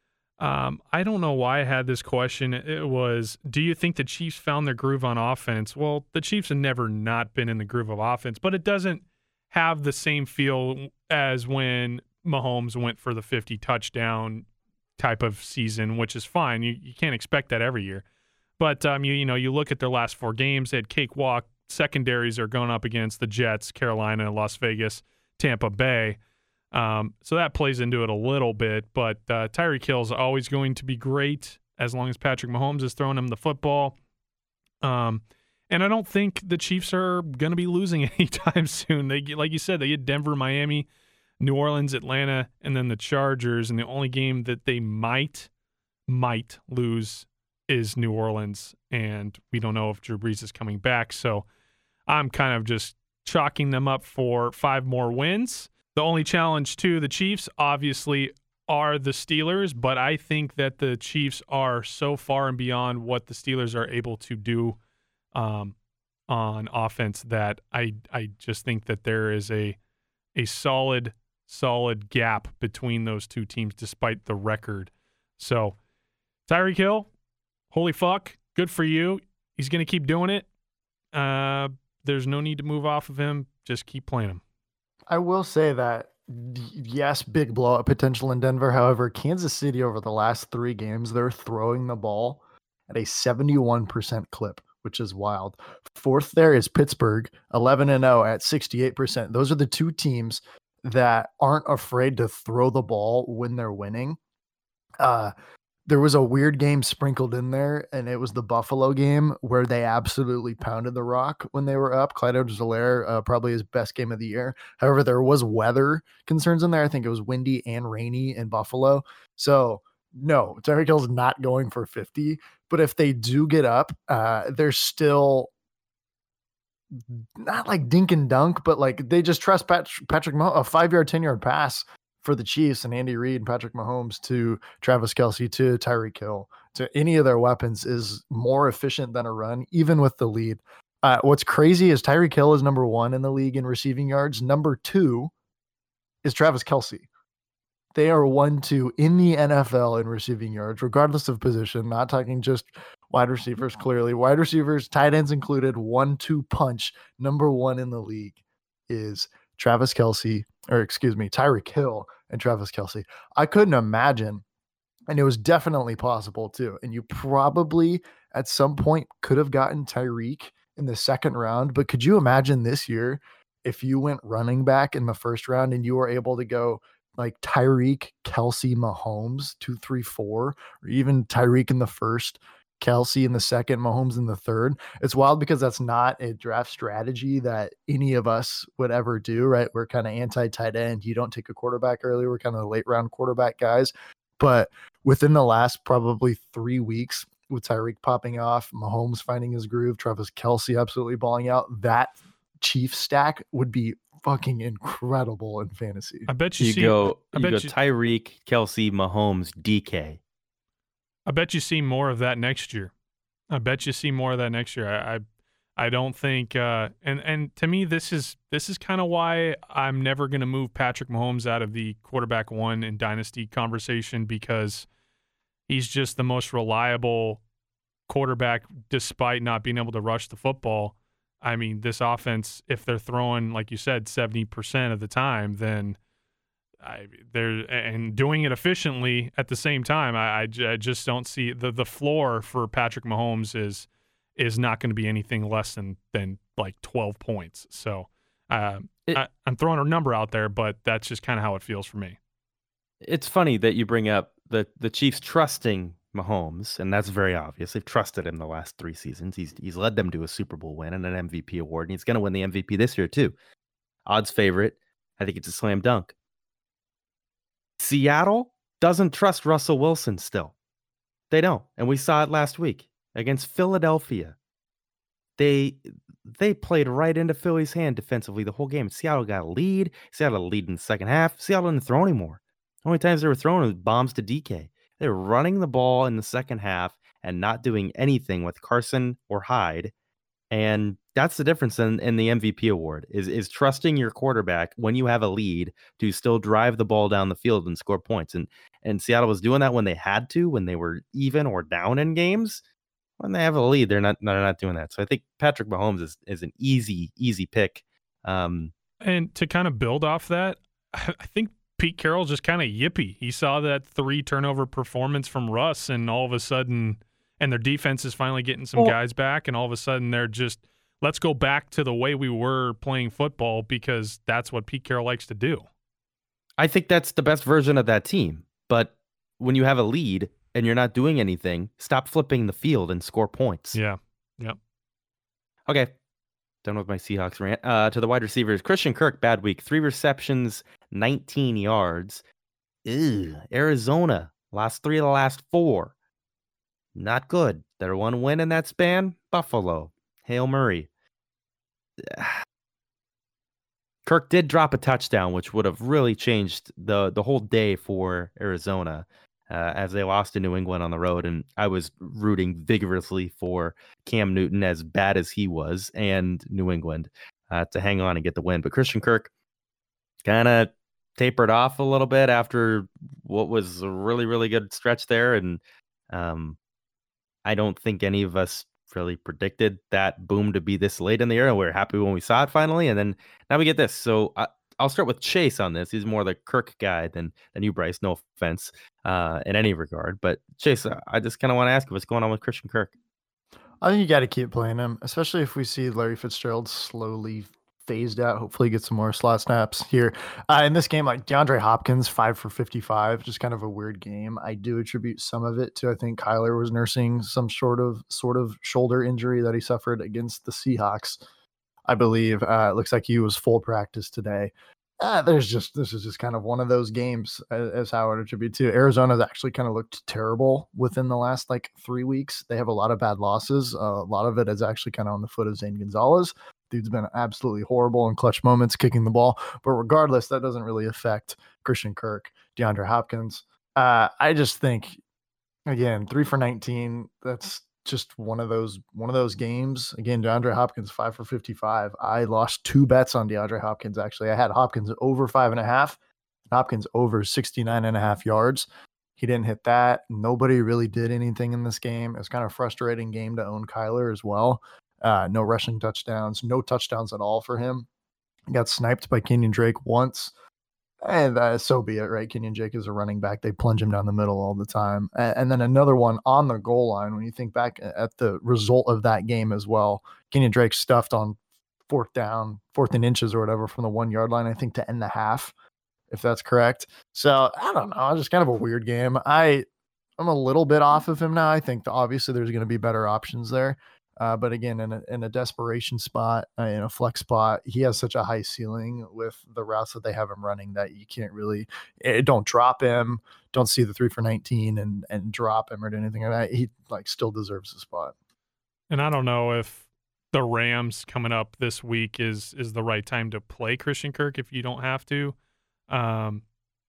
Um, I don't know why I had this question. It was, do you think the Chiefs found their groove on offense? Well, the Chiefs have never not been in the groove of offense, but it doesn't have the same feel as when Mahomes went for the fifty touchdown type of season, which is fine. You you can't expect that every year. But um, you you know, you look at their last four games, they had cakewalk. Secondaries are going up against the Jets, Carolina, Las Vegas, Tampa Bay. Um, so that plays into it a little bit, but uh, Tyreek Hill is always going to be great as long as Patrick Mahomes is throwing him the football. Um, and I don't think the Chiefs are going to be losing anytime soon. They get, like you said, they get Denver, Miami, New Orleans, Atlanta, and then the Chargers. And the only game that they might, might lose is New Orleans. And we don't know if Drew Brees is coming back. So I'm kind of just chalking them up for five more wins. The only challenge to the Chiefs, obviously, are the Steelers, but I think that the Chiefs are so far and beyond what the Steelers are able to do um, on offense that I I just think that there is a a solid, solid gap between those two teams despite the record. So, Tyreek Hill, holy fuck, good for you. He's going to keep doing it. Uh, there's no need to move off of him. Just keep playing him. I will say that, yes, big blowout potential in Denver. However, Kansas City over the last three games, they're throwing the ball at a seventy-one percent clip, which is wild. Fourth there is Pittsburgh, eleven and oh at sixty-eight percent. Those are the two teams that aren't afraid to throw the ball when they're winning. Uh, there was a weird game sprinkled in there, and it was the Buffalo game where they absolutely pounded the rock when they were up. Clyde Edwards-Helaire, uh, probably his best game of the year. However, there was weather concerns in there. I think it was windy and rainy in Buffalo. So, no, Tyreek Hill's not going for fifty. But if they do get up, uh, they're still not like dink and dunk, but like they just trust Pat- Patrick Mahomes, a five-yard, ten-yard pass for the Chiefs and Andy Reid and Patrick Mahomes to Travis Kelce to Tyreek Hill to any of their weapons is more efficient than a run, even with the lead. Uh, what's crazy is Tyreek Hill is number one in the league in receiving yards. Number two is Travis Kelce. They are one two in the N F L in receiving yards, regardless of position. Not talking just wide receivers, clearly. Wide receivers, tight ends included, one two punch. Number one in the league is Travis Kelce, or excuse me, Tyreek Hill and Travis Kelce. I couldn't imagine, and it was definitely possible too. And you probably at some point could have gotten Tyreek in the second round, but could you imagine this year if you went running back in the first round and you were able to go like Tyreek, Kelce, Mahomes, two, three, four, or even Tyreek in the first, Kelce in the second, Mahomes in the third? It's wild because that's not a draft strategy that any of us would ever do, right? We're kind of anti-tight end. You don't take a quarterback early. We're kind of the late round quarterback guys. But within the last probably three weeks, with Tyreek popping off, Mahomes finding his groove, Travis Kelce absolutely balling out, that Chief stack would be fucking incredible in fantasy. I bet you, You see, go, I you bet go you, Tyreek, Kelce, Mahomes, D K. I bet you see more of that next year. I bet you see more of that next year. I, I, I don't think, uh, and and to me, this is this is kind of why I'm never going to move Patrick Mahomes out of the quarterback one in dynasty conversation, because he's just the most reliable quarterback, despite not being able to rush the football. I mean, this offense, if they're throwing, like you said, seventy percent of the time, then I, they're and doing it efficiently at the same time. I, I, I just don't see the the floor for Patrick Mahomes is is not going to be anything less than than like twelve points. So uh, it, I, I'm throwing a number out there, but that's just kind of how it feels for me. It's funny that you bring up the the Chiefs trusting Mahomes, and that's very obvious. They've trusted him the last three seasons. He's he's led them to a Super Bowl win and an M V P award, and he's going to win the M V P this year too. Odds favorite. I think it's a slam dunk. Seattle doesn't trust Russell Wilson still. They don't, and we saw it last week against Philadelphia. They they played right into Philly's hand defensively the whole game. Seattle got a lead. Seattle had a lead in the second half. Seattle didn't throw anymore. The only times they were throwing was bombs to D K. They were running the ball in the second half and not doing anything with Carson or Hyde. And that's the difference in, in the M V P award, is, is trusting your quarterback when you have a lead to still drive the ball down the field and score points. And, and Seattle was doing that when they had to, when they were even or down in games. When they have a lead, they're not they're not doing that. So I think Patrick Mahomes is, is an easy, easy pick. Um, and to kind of build off that, I think Pete Carroll just kind of yippy. He saw that three turnover performance from Russ, and all of a sudden, and their defense is finally getting some well, guys back, and all of a sudden they're just, let's go back to the way we were playing football, because that's what Pete Carroll likes to do. I think that's the best version of that team. But when you have a lead and you're not doing anything, stop flipping the field and score points. Yeah. Yep. Okay. Done with my Seahawks rant. Uh, to the wide receivers, Christian Kirk, bad week. Three receptions, nineteen yards. Ew. Arizona, lost three of the last four. Not good. Their one win in that span, Buffalo. Hail Murray. Kirk did drop a touchdown, which would have really changed the, the whole day for Arizona. Uh, as they lost to New England on the road, and I was rooting vigorously for Cam Newton, as bad as he was, and New England uh, to hang on and get the win. But Christian Kirk kind of tapered off a little bit after what was a really, really good stretch there, and um, I don't think any of us really predicted that boom to be this late in the year, and we were happy when we saw it finally, and then now we get this. So I, I'll start with Chase on this. He's more the Kirk guy than, than you, Bryce. No offense uh, in any regard. But Chase, I just kind of want to ask you what's going on with Christian Kirk. I think you got to keep playing him, especially if we see Larry Fitzgerald slowly phased out. Hopefully get some more slot snaps here. Uh, in this game, like DeAndre Hopkins, five for fifty-five, just kind of a weird game. I do attribute some of it to, I think Kyler was nursing some sort of sort of shoulder injury that he suffered against the Seahawks, I believe. Uh, it looks like he was full practice today. Uh, there's just, this is just kind of one of those games, as, as how I would attribute to. Arizona's actually kind of looked terrible within the last like three weeks. They have a lot of bad losses. Uh, a lot of it is actually kind of on the foot of Zane Gonzalez. Dude's been absolutely horrible in clutch moments, kicking the ball. But regardless, that doesn't really affect Christian Kirk, DeAndre Hopkins. Uh, I just think, again, three for nineteen. That's just one of those one of those games. Again, DeAndre Hopkins, five for fifty-five. I lost two bets on DeAndre Hopkins, actually. I had Hopkins over five and a half. Hopkins over sixty-nine and a half yards. He didn't hit that. Nobody really did anything in this game. It was kind of a frustrating game to own Kyler as well. Uh, no rushing touchdowns, no touchdowns at all for him. He got sniped by Kenyon Drake once. And uh, so be it, right? Kenyon Drake is a running back. They plunge him down the middle all the time. And, and then another one on the goal line. When you think back at the result of that game as well, Kenyon Drake stuffed on fourth down, fourth and inches or whatever from the one yard line, I think, to end the half, if that's correct. So I don't know. It's just kind of a weird game. I, I'm a little bit off of him now. I think obviously there's going to be better options there. Uh, but again, in a, in a desperation spot, uh, in a flex spot, he has such a high ceiling with the routes that they have him running that you can't really, it, don't drop him. Don't see the three for nineteen and, and drop him or anything like that. He like still deserves a spot. And I don't know if the Rams coming up this week is, is the right time to play Christian Kirk if you don't have to. Um,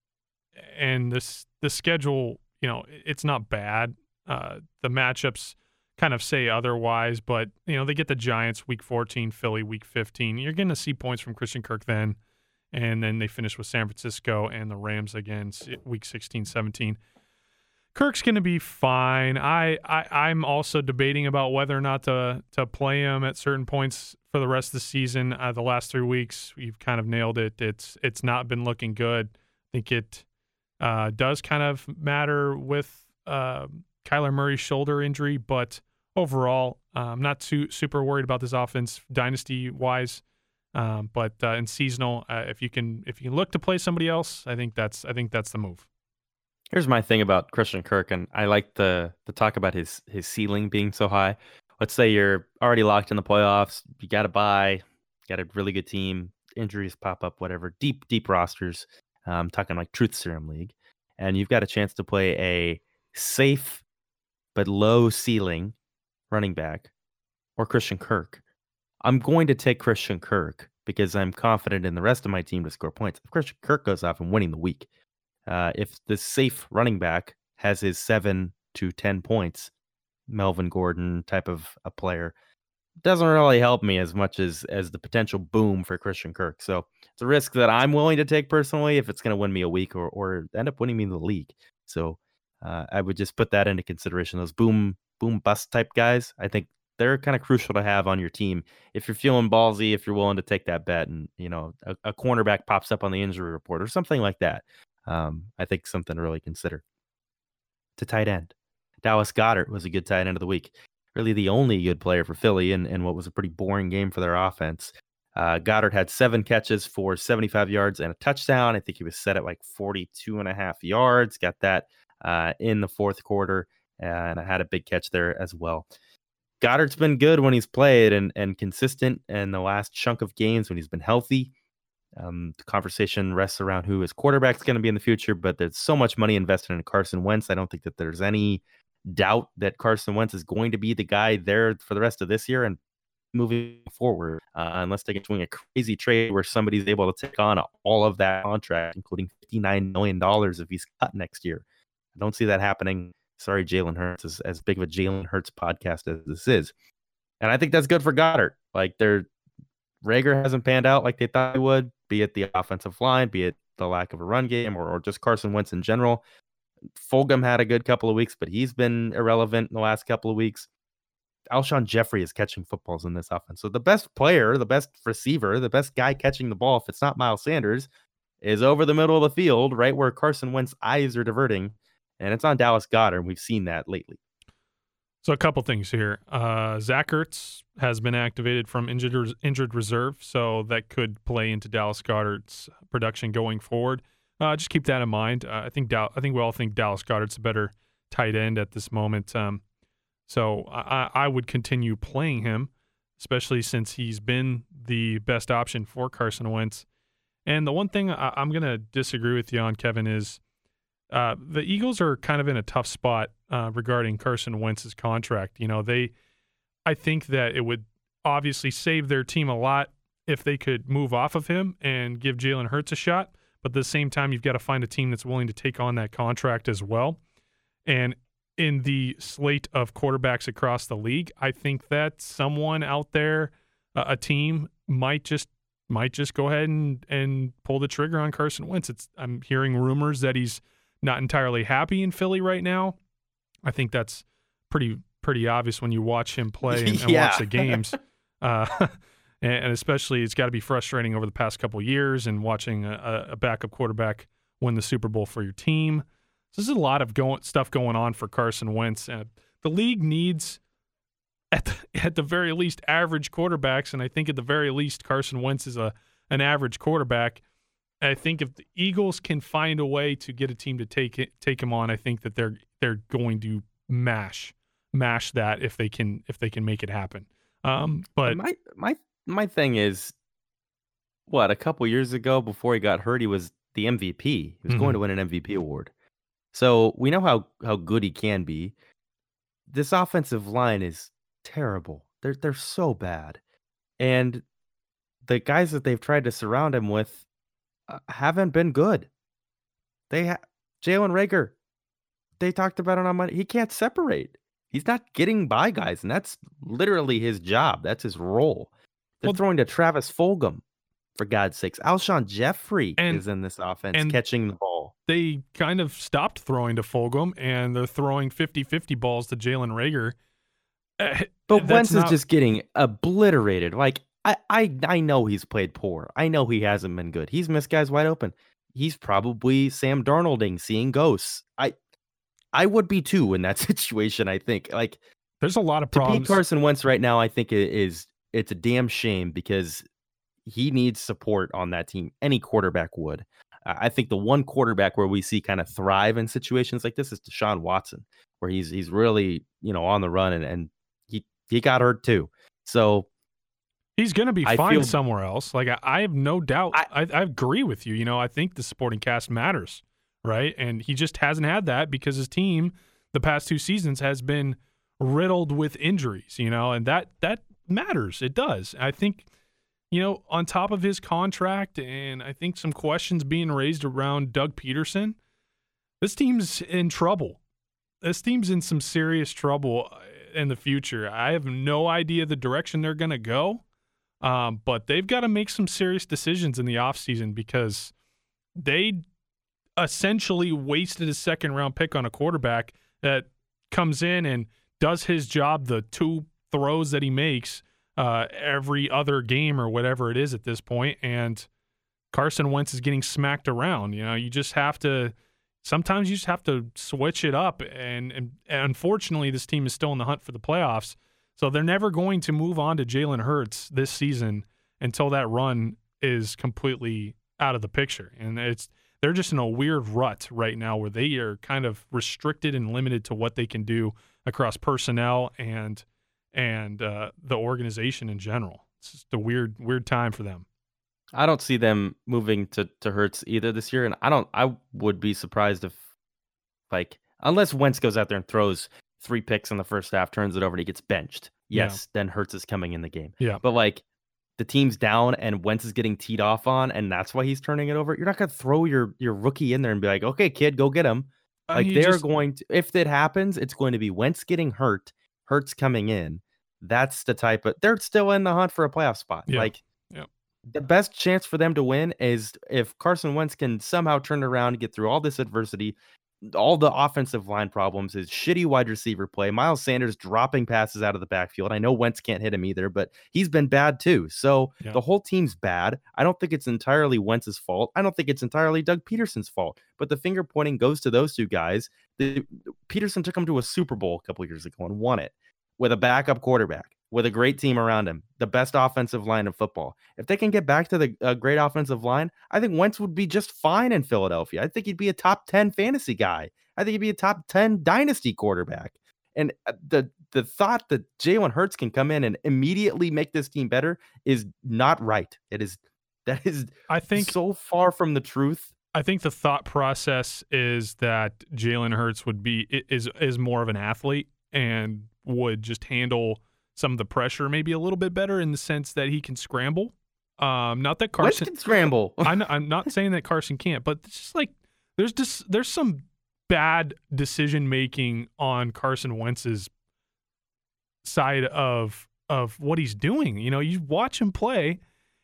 and this, the schedule, you know, it's not bad. Uh, the matchups kind of say otherwise, but you know, they get the Giants week fourteen, Philly week fifteen. You're going to see points from Christian Kirk then, and then they finish with San Francisco and the Rams again week sixteen, seventeen. Kirk's going to be fine. I, I I'm also debating about whether or not to to play him at certain points for the rest of the season. Uh, the last three weeks, you've kind of nailed it. It's it's not been looking good. I think it uh, does kind of matter with uh, Kyler Murray's shoulder injury, but overall, uh, I'm not too super worried about this offense dynasty wise. Um, but uh, in seasonal, uh, if you can if you can look to play somebody else, I think that's I think that's the move. Here's my thing about Christian Kirk, and I like the the talk about his his ceiling being so high. Let's say you're already locked in the playoffs, you got to buy, got a really good team, injuries pop up, whatever, deep deep rosters. I'm um, talking like Truth Serum League, and you've got a chance to play a safe but low ceiling running back or Christian Kirk. I'm going to take Christian Kirk because I'm confident in the rest of my team to score points. If Christian Kirk goes off, I'm winning the week. Uh, if the safe running back has his seven to ten points, Melvin Gordon type of a player, doesn't really help me as much as as the potential boom for Christian Kirk. So it's a risk that I'm willing to take personally if it's going to win me a week or or end up winning me the league. So uh, I would just put that into consideration. Those boom boom bust type guys, I think they're kind of crucial to have on your team if you're feeling ballsy, if you're willing to take that bet, and you know a, a cornerback pops up on the injury report or something like that. Um, I think something to really consider. To tight end, Dallas Goedert was a good tight end of the week. Really the only good player for Philly in, in what was a pretty boring game for their offense. Uh, Goddard had seven catches for seventy-five yards and a touchdown. I think he was set at like forty-two and a half yards. Got that uh, in the fourth quarter, and I had a big catch there as well. Goddard's been good when he's played and, and consistent in the last chunk of games when he's been healthy. Um, the conversation rests around who his quarterback's going to be in the future, but there's so much money invested in Carson Wentz. I don't think that there's any doubt that Carson Wentz is going to be the guy there for the rest of this year and moving forward, uh, unless they get doing a crazy trade where somebody's able to take on all of that contract, including fifty-nine million dollars if he's cut next year. I don't see that happening. Sorry, Jalen Hurts, as, as big of a Jalen Hurts podcast as this is. And I think that's good for Goddard. Like, their Rager hasn't panned out like they thought he would, be it the offensive line, be it the lack of a run game, or, or just Carson Wentz in general. Fulgham had a good couple of weeks, but he's been irrelevant in the last couple of weeks. Alshon Jeffrey is catching footballs in this offense. So the best player, the best receiver, the best guy catching the ball, if it's not Miles Sanders, is over the middle of the field, right where Carson Wentz's eyes are diverting. And it's on Dallas Goedert. We've seen that lately. So a couple things here. Uh, Zach Ertz has been activated from injured injured reserve, so that could play into Dallas Goedert's production going forward. Uh, just keep that in mind. Uh, I think Dow- I think we all think Dallas Goedert's a better tight end at this moment. Um, so I, I would continue playing him, especially since he's been the best option for Carson Wentz. And the one thing I, I'm going to disagree with you on, Kevin, is uh, the Eagles are kind of in a tough spot uh, regarding Carson Wentz's contract. You know, they, I think that it would obviously save their team a lot if they could move off of him and give Jalen Hurts a shot. But at the same time, you've got to find a team that's willing to take on that contract as well. And in the slate of quarterbacks across the league, I think that someone out there, uh, a team, might just might just go ahead and, and pull the trigger on Carson Wentz. It's, I'm hearing rumors that he's not entirely happy in Philly right now. I think that's pretty pretty obvious when you watch him play and, and Yeah. watch the games. Uh, and, and especially it's got to be frustrating over the past couple of years and watching a, a backup quarterback win the Super Bowl for your team. So there's a lot of going, stuff going on for Carson Wentz. Uh, the league needs, at the, at the very least, average quarterbacks, and I think at the very least Carson Wentz is a an average quarterback. I think if the Eagles can find a way to get a team to take it, take him on, I think that they're they're going to mash mash that if they can if they can make it happen. Um, but my my my thing is, what, a couple years ago before he got hurt, he was the M V P. He was going Mhm. to win an M V P award. So we know how how good he can be. This offensive line is terrible. They're they're so bad, and the guys that they've tried to surround him with uh, haven't been good. They ha- Jalen Reagor. They talked about it on Monday. He can't separate. He's not getting by guys, and that's literally his job. That's his role. They're Well- throwing to Travis Fulgham, for God's sakes. Alshon Jeffrey And- is in this offense, and- catching the ball. they kind of stopped throwing to Fulgham, and they're throwing fifty-fifty balls to Jalen Reagor. Uh, But that's Wentz not- is just getting obliterated. Like, I, I, I know he's played poor. I know he hasn't been good. He's missed guys wide open. He's probably Sam Darnolding, seeing ghosts. I, I would be too in that situation. I think like there's a lot of to problems. beat Carson Wentz right now. I think it is it's a damn shame because he needs support on that team. Any quarterback would. Uh, I think the one quarterback where we see kind of thrive in situations like this is Deshaun Watson, where he's he's really, you know, on the run, and, and he he got hurt too. So He's going to be I fine feel- somewhere else. Like I, I have no doubt. I- I, I agree with you. You know, I think the supporting cast matters, right? And he just hasn't had that because his team, the past two seasons, has been riddled with injuries. You know, and that that matters. It does. I think, you know, on top of his contract, and I think some questions being raised around Doug Peterson, this team's in trouble. This team's in some serious trouble in the future. I have no idea the direction they're going to go. Um, but they've got to make some serious decisions in the offseason because they essentially wasted a second round pick on a quarterback that comes in and does his job, the two throws that he makes uh, every other game or whatever it is at this point. And Carson Wentz is getting smacked around. You know, you just have to sometimes you just have to switch it up. And, and, and unfortunately, this team is still in the hunt for the playoffs. So they're never going to move on to Jalen Hurts this season until that run is completely out of the picture. And it's they're just in a weird rut right now where they are kind of restricted and limited to what they can do across personnel and and uh, the organization in general. It's just a weird weird time for them. I don't see them moving to to Hurts either this year, and I don't. I would be surprised if, like, unless Wentz goes out there and throws three picks in the first half, turns it over, and he gets benched. Yeah. Yes, then Hurts is coming in the game. Yeah. But like, the team's down and Wentz is getting teed off on, and that's why he's turning it over. You're not gonna throw your your rookie in there and be like, okay, kid, go get him. Uh, Like you they're just- going to, if that happens, it's going to be Wentz getting hurt, Hurts coming in. That's the type of they're still in the hunt for a playoff spot. Yeah. Like Yep. the best chance for them to win is if Carson Wentz can somehow turn around and get through all this adversity, all the offensive line problems, his shitty wide receiver play, Miles Sanders dropping passes out of the backfield. I know Wentz can't hit him either, but he's been bad too. So Yeah. the whole team's bad. I don't think it's entirely Wentz's fault. I don't think it's entirely Doug Peterson's fault. But the finger pointing goes to those two guys. The, Peterson took them to a Super Bowl a couple years ago and won it with a backup quarterback, with a great team around him, the best offensive line in football. If they can get back to the uh, great offensive line, I think Wentz would be just fine in Philadelphia. I think he'd be a top ten fantasy guy. I think he'd be a top ten dynasty quarterback. And uh, the the thought that Jalen Hurts can come in and immediately make this team better is not right. It is that is I think so far from the truth. I think the thought process is that Jalen Hurts would be i- is is more of an athlete and would just handle some of the pressure maybe a little bit better in the sense that he can scramble. Um, not that Wentz Carson can scramble. I know, I'm not saying that Carson can't, but it's just like there's just there's some bad decision making on Carson Wentz's side of of what he's doing. You know, you watch him play,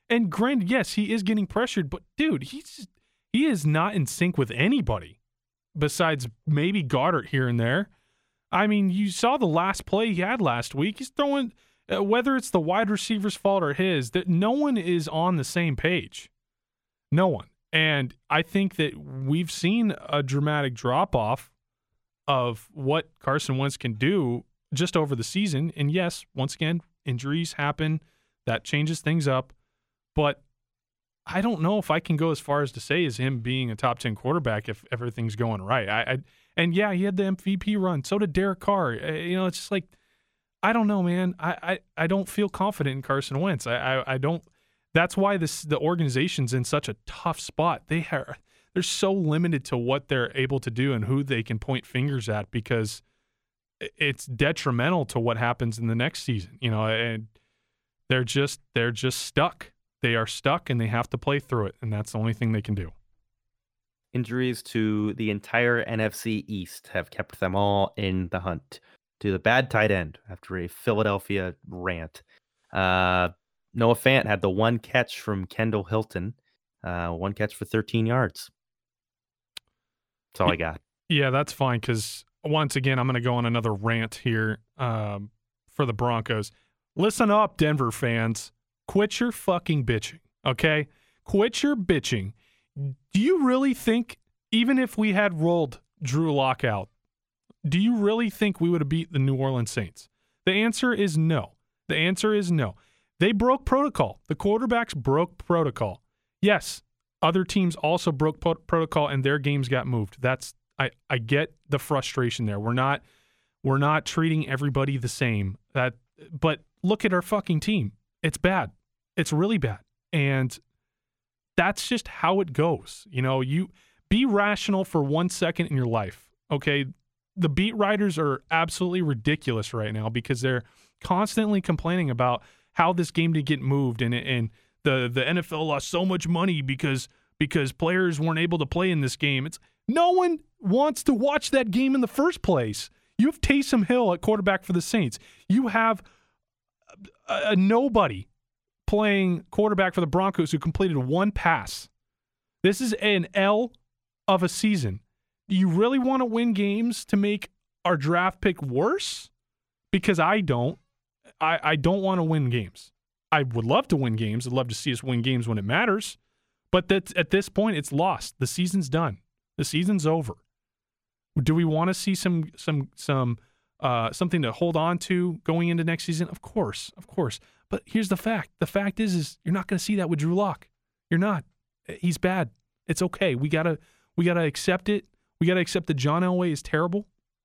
And granted, yes, he is getting pressured, but dude, he's he is not in sync with anybody besides maybe Goddard here and there. I mean, you saw the last play he had last week. He's throwing, uh, whether it's the wide receiver's fault or his, that no one is on the same page. No one. And I think that we've seen a dramatic drop-off of what Carson Wentz can do just over the season. And yes, once again, injuries happen. That changes things up. But I don't know if I can go as far as to say as him being a top ten quarterback if everything's going right. I, I And, yeah, he had the M V P run. So did Derek Carr. Uh, you know, it's just like, I don't know, man. I, I, I don't feel confident in Carson Wentz. I, I, I don't. That's why this the organization's in such a tough spot. They are they're so limited to what they're able to do and who they can point fingers at because it's detrimental to what happens in the next season. You know, and they're just they're just stuck. They are stuck and they have to play through it, and that's the only thing they can do. Injuries to the entire N F C East have kept them all in the hunt. To the bad tight end after a Philadelphia rant. Uh, Noah Fant had the one catch from Kendall Hilton, uh, one catch for thirteen yards. That's all I got. Yeah, that's fine because once again, I'm going to go on another rant here um, for the Broncos. Listen up, Denver fans. Quit your fucking bitching, okay? Quit your bitching. Do you really think, even if we had rolled Drew Lock out, do you really think we would have beat the New Orleans Saints? The answer is no. The answer is no. They broke protocol. The quarterbacks broke protocol. Yes, other teams also broke po- protocol and their games got moved. That's I, I get the frustration there. We're not we're not treating everybody the same. That but look at our fucking team. It's bad. It's really bad. And that's just how it goes. You know, you be rational for one second in your life. Okay? The beat writers are absolutely ridiculous right now because they're constantly complaining about how this game did get moved and and the, the N F L lost so much money because because players weren't able to play in this game. It's no one wants to watch that game in the first place. You have Taysom Hill at quarterback for the Saints. You have a, a nobody playing quarterback for the Broncos who completed one pass. This is an L of a season. Do you really want to win games to make our draft pick worse? Because I don't. I, I don't want to win games. I would love to win games. I'd love to see us win games when it matters. But that's, at this point, it's lost. The season's done. The season's over. Do we want to see some some some uh, something to hold on to going into next season? Of course, of course. But here's the fact. The fact is, is you're not going to see that with Drew Lock. You're not. He's bad. It's okay. We gotta we gotta accept it. We gotta accept that John Elway is terrible,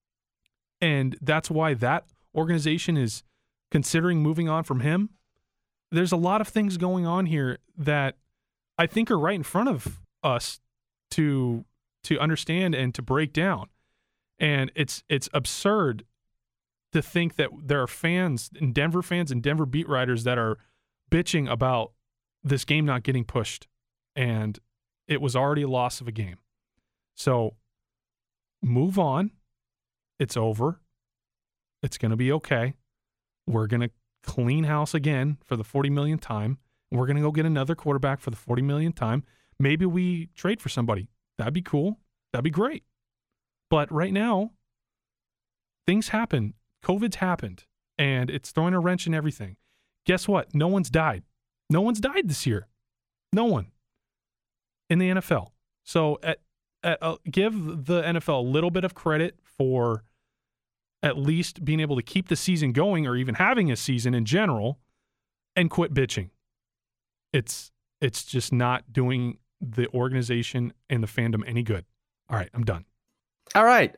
and that's why that organization is considering moving on from him. There's a lot of things going on here that I think are right in front of us to to understand and to break down. And it's it's absurd to think that there are fans, and Denver fans and Denver beat writers that are bitching about this game not getting pushed. And it was already a loss of a game. So move on. It's over. It's going to be okay. We're going to clean house again for the forty millionth time. We're going to go get another quarterback for the forty millionth time. Maybe we trade for somebody. That'd be cool. That'd be great. But right now, things happen. COVID's happened, and it's throwing a wrench in everything. Guess what? No one's died. No one's died this year. No one in the N F L. So at, at, uh, give the N F L a little bit of credit for at least being able to keep the season going or even having a season in general, and quit bitching. It's it's just not doing the organization and the fandom any good. All right, I'm done. All right.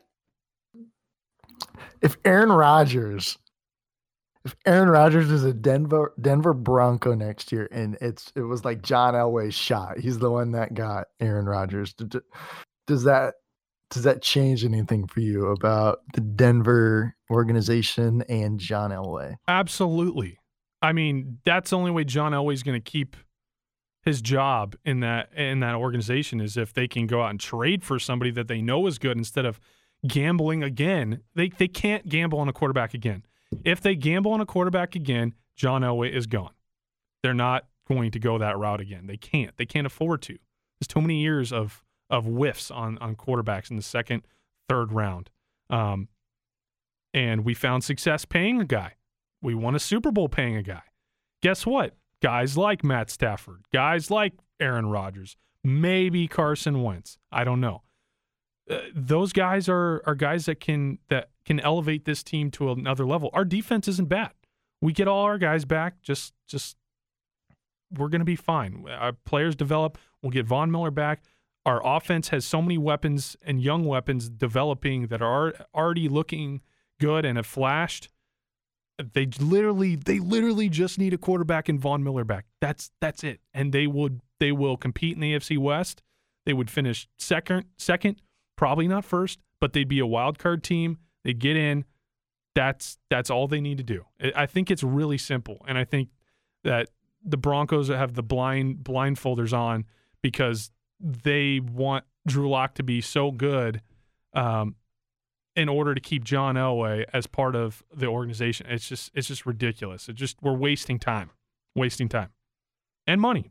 If Aaron Rodgers, if Aaron Rodgers is a Denver Denver Bronco next year, and it's it was like John Elway's shot, he's the one that got Aaron Rodgers. Does that does that change anything for you about the Denver organization and John Elway? Absolutely. I mean, that's the only way John Elway's going to keep his job in that in that organization is if they can go out and trade for somebody that they know is good instead of gambling again. They they can't gamble on a quarterback again. If they gamble on a quarterback again, John Elway is gone. They're not going to go that route again. They can't. They can't afford to. There's too many years of of whiffs on on quarterbacks in the second, third round. Um, and we found success paying a guy. We won a Super Bowl paying a guy. Guess what? Guys like Matt Stafford, guys like Aaron Rodgers, maybe Carson Wentz. I don't know. Uh, those guys are are guys that can that can elevate this team to another level. Our defense isn't bad. We get all our guys back. Just just we're going to be fine. Our players develop. We'll get Von Miller back. Our offense has so many weapons and young weapons developing that are already looking good and have flashed. They literally, they literally just need a quarterback and Von Miller back. That's that's it, and they would they will compete in the A F C West. They would finish second, second, probably not first, but they'd be a wild card team. They'd get in. That's that's all they need to do. I think it's really simple, and I think that the Broncos have the blind blindfolders on because they want Drew Lock to be so good. Um, in order to keep John Elway as part of the organization. It's just it's just ridiculous. It just we're wasting time. Wasting time. And money.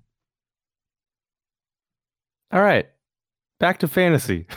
All right. Back to fantasy.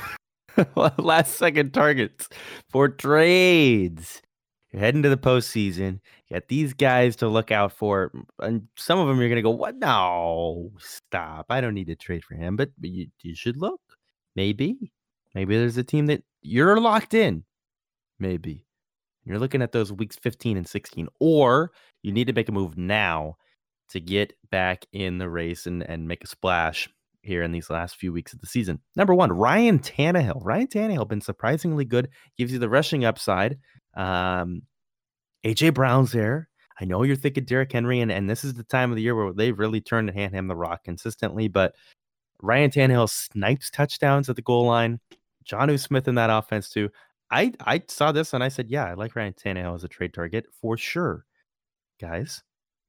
Last second targets for trades. You're heading to the postseason. You got these guys to look out for. And some of them you're going to go, what? No, stop. I don't need to trade for him. But you, you should look. Maybe. Maybe there's a team that you're locked in. Maybe. You're looking at those weeks fifteen and sixteen. Or you need to make a move now to get back in the race and, and make a splash here in these last few weeks of the season. Number one, Ryan Tannehill. Ryan Tannehill been surprisingly good. Gives you the rushing upside. Um, A J Brown's there. I know you're thinking Derrick Henry, and, and this is the time of the year where they really turn to hand him the rock consistently. But Ryan Tannehill snipes touchdowns at the goal line. Jonnu Smith in that offense too. I, I saw this and I said, yeah, I like Ryan Tannehill as a trade target for sure, guys.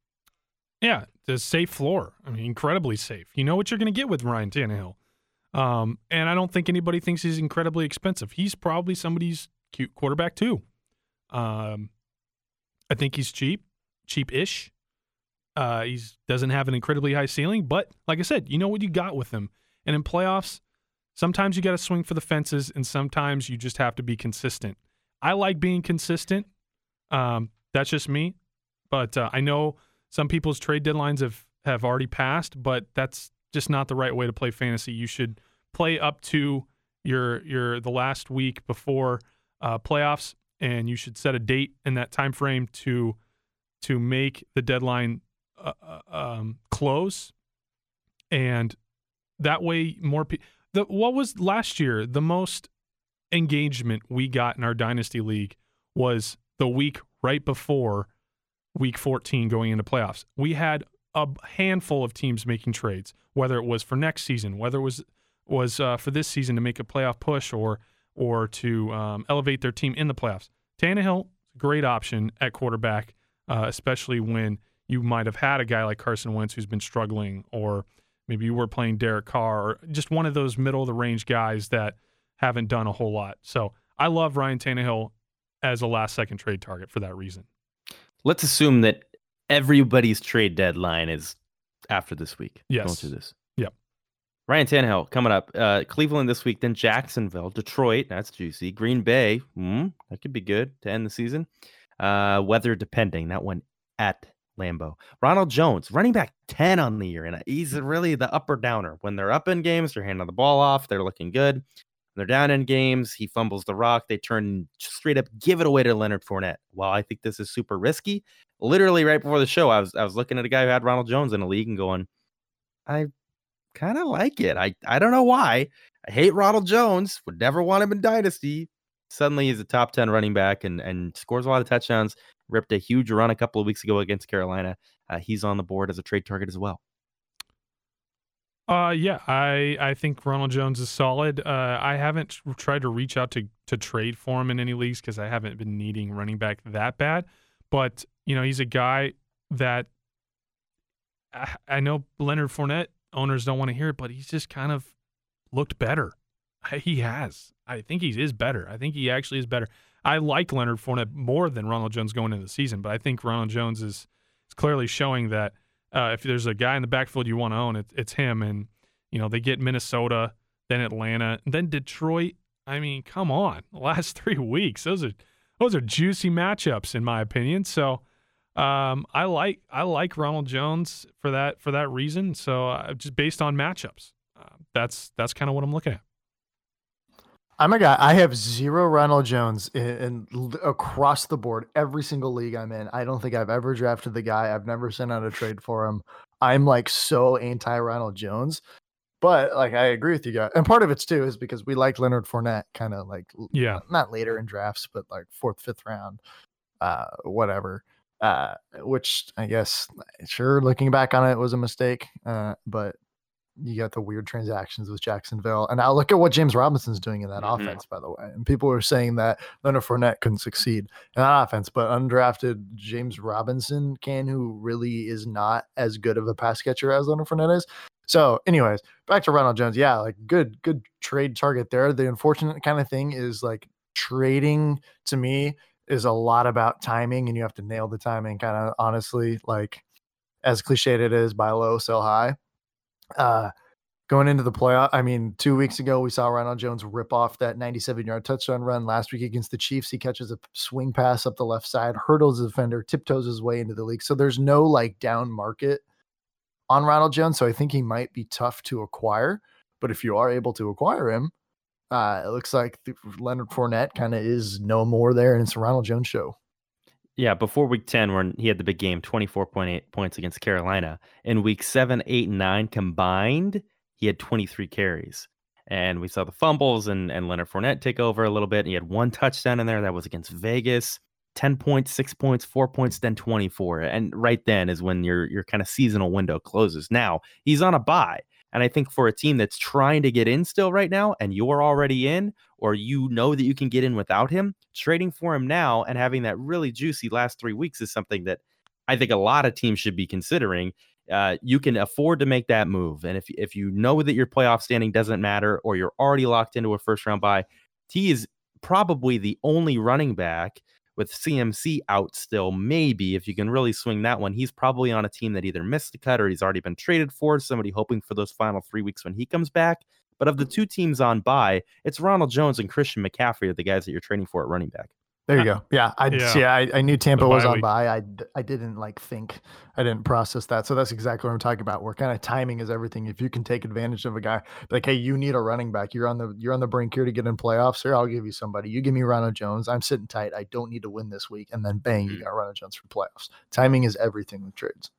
Yeah, the safe floor. I mean, incredibly safe. You know what you're going to get with Ryan Tannehill. Um, and I don't think anybody thinks he's incredibly expensive. He's probably somebody's cute quarterback too. Um, I think he's cheap, cheap-ish. Uh, he doesn't have an incredibly high ceiling, but like I said, you know what you got with him. And in playoffs, sometimes you got to swing for the fences, and sometimes you just have to be consistent. I like being consistent. Um, that's just me. But uh, I know some people's trade deadlines have, have already passed, but that's just not the right way to play fantasy. You should play up to your your the last week before uh, playoffs, and you should set a date in that time frame to to make the deadline uh, um, close, and that way more people. The what was last year the most engagement we got in our dynasty league was the week right before week fourteen going into playoffs. We had a handful of teams making trades, whether it was for next season, whether it was was uh, for this season to make a playoff push or or to um, elevate their team in the playoffs. Tannehill, great option at quarterback, uh, especially when you might have had a guy like Carson Wentz who's been struggling, or maybe you were playing Derek Carr, or just one of those middle-of-the-range guys that haven't done a whole lot. So I love Ryan Tannehill as a last-second trade target for that reason. Let's assume that everybody's trade deadline is after this week. Yes. Going through this. Yep. Ryan Tannehill coming up. Uh, Cleveland this week, then Jacksonville, Detroit. That's juicy. Green Bay. Mm, that could be good to end the season. Uh, weather depending. That one at Lambeau. Ronald Jones, running back ten on the year, and he's really the up or downer. When they're up in games, they're handing the ball off. They're looking good. When they're down in games, he fumbles the rock. They turn straight up, give it away to Leonard Fournette. Well, I think this is super risky. Literally right before the show, I was I was looking at a guy who had Ronald Jones in a league and going, I kind of like it. I, I don't know why. I hate Ronald Jones. Would never want him in Dynasty. Suddenly he's a top ten running back and, and scores a lot of touchdowns. Ripped a huge run a couple of weeks ago against Carolina. Uh, he's on the board as a trade target as well. Uh, yeah, I, I think Ronald Jones is solid. Uh, I haven't tried to reach out to, to trade for him in any leagues because I haven't been needing running back that bad. But, you know, he's a guy that I, I know Leonard Fournette owners don't want to hear it, but he's just kind of looked better. He has. I think he is better. I think he actually is better. I like Leonard Fournette more than Ronald Jones going into the season, but I think Ronald Jones is, is clearly showing that uh, if there's a guy in the backfield you want to own, it, it's him. And, you know, they get Minnesota, then Atlanta, then Detroit. I mean, come on. The last three weeks, those are those are juicy matchups, in my opinion. So um, I like I like Ronald Jones for that for that reason. So uh, just based on matchups, uh, that's that's kind of what I'm looking at. I'm a guy. I have zero Ronald Jones in, in across the board, every single league I'm in. I don't think I've ever drafted the guy. I've never sent out a trade for him. I'm like so anti Ronald Jones, but like I agree with you guys. And part of it's too is because we like Leonard Fournette, kind of like yeah, not later in drafts, but like fourth, fifth round, uh, whatever. Uh, which I guess sure, looking back on it, was a mistake. Uh, but you got the weird transactions with Jacksonville. And now look at what James Robinson's doing in that mm-hmm. offense, by the way. And people were saying that Leonard Fournette couldn't succeed in that offense, but undrafted James Robinson can, who really is not as good of a pass catcher as Leonard Fournette is. So anyways, back to Ronald Jones. Yeah, like good, good trade target there. The unfortunate kind of thing is like trading to me is a lot about timing, and you have to nail the timing kind of honestly, like as cliched it is, buy low, sell high. Uh, going into the playoff, I mean, two weeks ago, we saw Ronald Jones rip off that ninety-seven yard touchdown run. Last week against the Chiefs, he catches a swing pass up the left side, hurdles the defender, tiptoes his way into the league. So there's no like down market on Ronald Jones. So I think he might be tough to acquire, but if you are able to acquire him, uh, it looks like the, Leonard Fournette kind of is no more there, and it's a Ronald Jones show. Yeah, before week ten, when he had the big game, twenty-four point eight points against Carolina. In week seven, eight, and nine combined, he had twenty-three carries. And we saw the fumbles and, and Leonard Fournette take over a little bit. And he had one touchdown in there. That was against Vegas. ten points, six points, four points, then twenty-four. And right then is when your, your kind of seasonal window closes. Now, he's on a bye. And I think for a team that's trying to get in still right now, and you're already in, or you know that you can get in without him, trading for him now and having that really juicy last three weeks is something that I think a lot of teams should be considering. Uh, you can afford to make that move. And if, if you know that your playoff standing doesn't matter, or you're already locked into a first round bye, he is probably the only running back with C M C out still, maybe if you can really swing that one. He's probably on a team that either missed the cut or he's already been traded for, somebody hoping for those final three weeks when he comes back. But of the two teams on bye, it's Ronald Jones and Christian McCaffrey are the guys that you're trading for at running back. There you go. Yeah, I yeah. yeah, I, I knew Tampa was on week. bye. I, I didn't like think, I didn't process that. So that's exactly what I'm talking about. Where kind of timing is everything. If you can take advantage of a guy, like, hey, you need a running back. You're on the you're on the brink here to get in playoffs. Here, I'll give you somebody. You give me Ronald Jones. I'm sitting tight. I don't need to win this week. And then bang, mm-hmm. you got Ronald Jones for playoffs. Timing is everything with trades.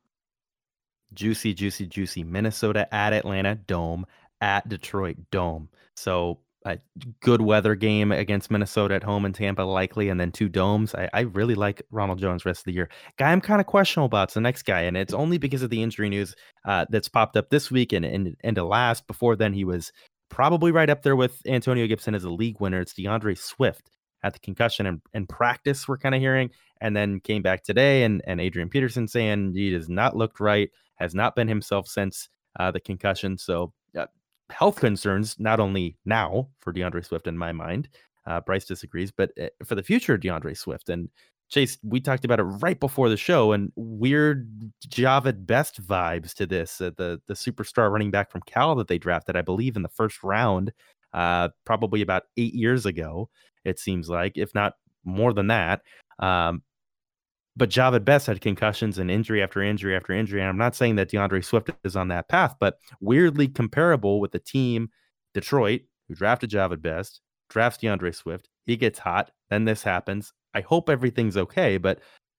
Juicy, juicy, juicy. Minnesota at Atlanta, dome. At Detroit, dome. So a good weather game against Minnesota at home and Tampa likely, and then two domes. I, I really like Ronald Jones rest of the year. Guy I'm kind of questionable about is the next guy, and it's only because of the injury news uh, that's popped up this week and, and, and to last. Before then, he was probably right up there with Antonio Gibson as a league winner. It's DeAndre Swift. Had the concussion and, and practice, we're kind of hearing, and then came back today, and, and Adrian Peterson saying he has not looked right, has not been himself since uh, the concussion. So uh, health concerns, not only now for DeAndre Swift in my mind, uh, Bryce disagrees, but for the future of DeAndre Swift. And Chase, we talked about it right before the show, and weird Javid Best vibes to this, uh, the, the superstar running back from Cal that they drafted, I believe, in the first round, uh, probably about eight years ago, it seems like, if not more than that. Um, But Javid Best had concussions and injury after injury after injury. And I'm not saying that DeAndre Swift is on that path, but weirdly comparable with the team, Detroit, who drafted Javid Best, drafts DeAndre Swift. He gets hot. Then this happens. I hope everything's okay, but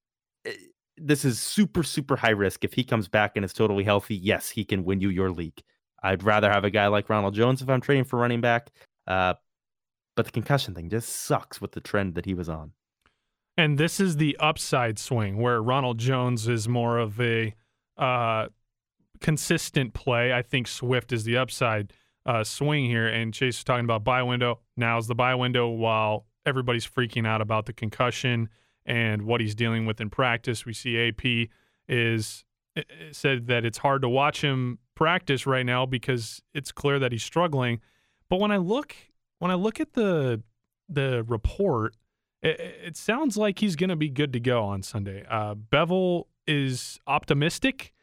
this is super, super high risk. If he comes back and is totally healthy, yes, he can win you your league. I'd rather have a guy like Ronald Jones if I'm trading for running back. Uh, but the concussion thing just sucks with the trend that he was on. And this is the upside swing where Ronald Jones is more of a uh, consistent play. I think Swift is the upside uh, swing here. And Chase was talking about buy window. Now's the buy window while everybody's freaking out about the concussion and what he's dealing with in practice. We see A P is said that it's hard to watch him practice right now because it's clear that he's struggling. But when I look when I look at the the report, It, it sounds like he's going to be good to go on Sunday. Uh, Bevel is optimistic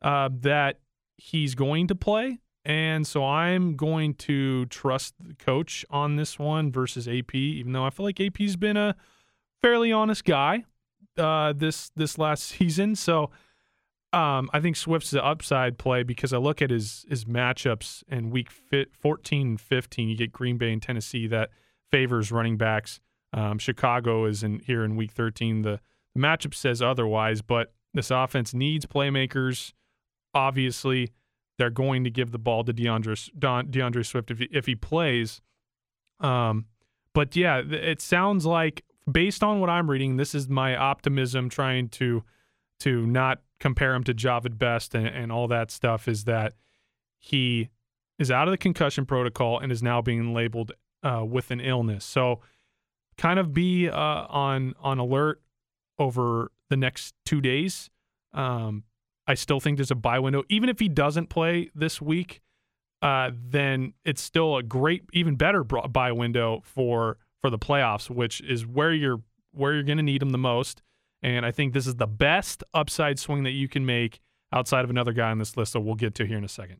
uh, that he's going to play. And so I'm going to trust the coach on this one versus A P, even though I feel like A P's been a fairly honest guy uh, this this last season. So um, I think Swift's the upside play because I look at his his matchups in week fourteen and fifteen. You get Green Bay and Tennessee that favors running backs. Um, Chicago is in here in week thirteen. The, the matchup says otherwise, but this offense needs playmakers. Obviously, they're going to give the ball to DeAndre, Don, DeAndre Swift if he, if he plays. Um, but, yeah, it sounds like, based on what I'm reading, this is my optimism trying to to not compare him to Javid Best and, and all that stuff, is that he is out of the concussion protocol and is now being labeled uh, with an illness. So kind of be uh, on, on alert over the next two days. Um I still think there's a bye window. Even if he doesn't play this week, uh, then it's still a great, even better bye window for for the playoffs, which is where you're where you're going to need him the most. And I think this is the best upside swing that you can make outside of another guy on this list that we'll get to here in a second.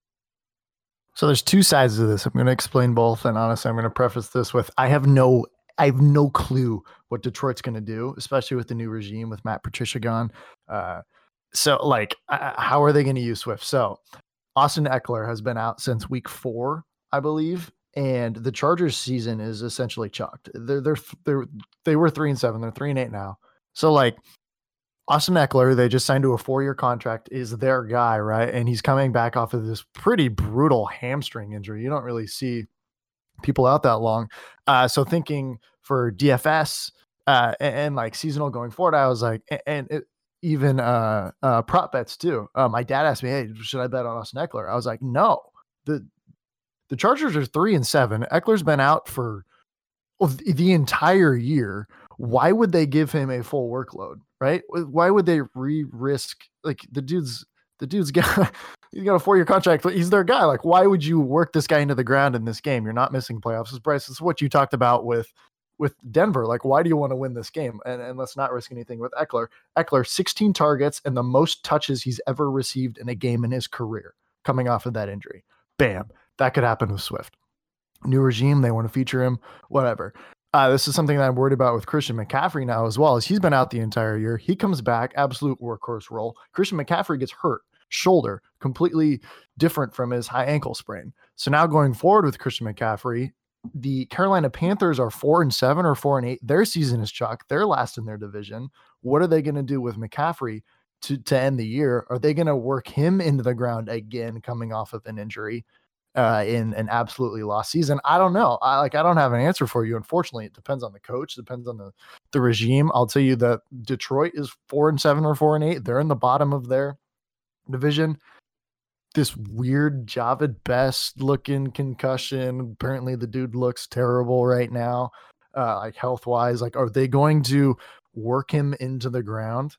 So there's two sides to this. I'm going to explain both, and honestly, I'm going to preface this with I have no I have no clue what Detroit's going to do, especially with the new regime with Matt Patricia gone. Uh, So, like, uh, how are they going to use Swift? So, Austin Eckler has been out since week four, I believe, and the Chargers' season is essentially chalked. They're they're they're they were three and seven. They're three and eight now. So, like, Austin Eckler, they just signed to a four-year contract, is their guy, right? And he's coming back off of this pretty brutal hamstring injury. You don't really see people out that long. Uh, so, thinking for D F S uh, and, and like seasonal going forward, I was like, and, and it. Even uh, uh, prop bets too. Uh, my dad asked me, "Hey, should I bet on Austin Eckler?" I was like, "No." the The Chargers are three and seven. Eckler's been out for the entire year. Why would they give him a full workload? Right? Why would they re-risk? Like the dude's the dude's got he's got a four year contract, but he's their guy. Like, why would you work this guy into the ground in this game? You're not missing playoffs. This Bryce, this is what you talked about with. with Denver. Like, why do you want to win this game? And, and let's not risk anything with Eckler. Eckler, sixteen targets and the most touches he's ever received in a game in his career coming off of that injury. Bam. That could happen with Swift. New regime, they want to feature him, whatever. Uh, this is something that I'm worried about with Christian McCaffrey now as well, as he's been out the entire year. He comes back, absolute workhorse role. Christian McCaffrey gets hurt, shoulder, completely different from his high ankle sprain. So now going forward with Christian McCaffrey, the Carolina Panthers are four and seven or four and eight. Their season is chalked. They're last in their division. What are they going to do with McCaffrey to, to end the year? Are they going to work him into the ground again, coming off of an injury uh, in an absolutely lost season? I don't know. I like, I don't have an answer for you. Unfortunately, it depends on the coach, depends on the, the regime. I'll tell you that Detroit is four and seven or four and eight. They're in the bottom of their division. This weird Javid Best looking concussion. Apparently the dude looks terrible right now, uh, like health wise. Like, are they going to work him into the ground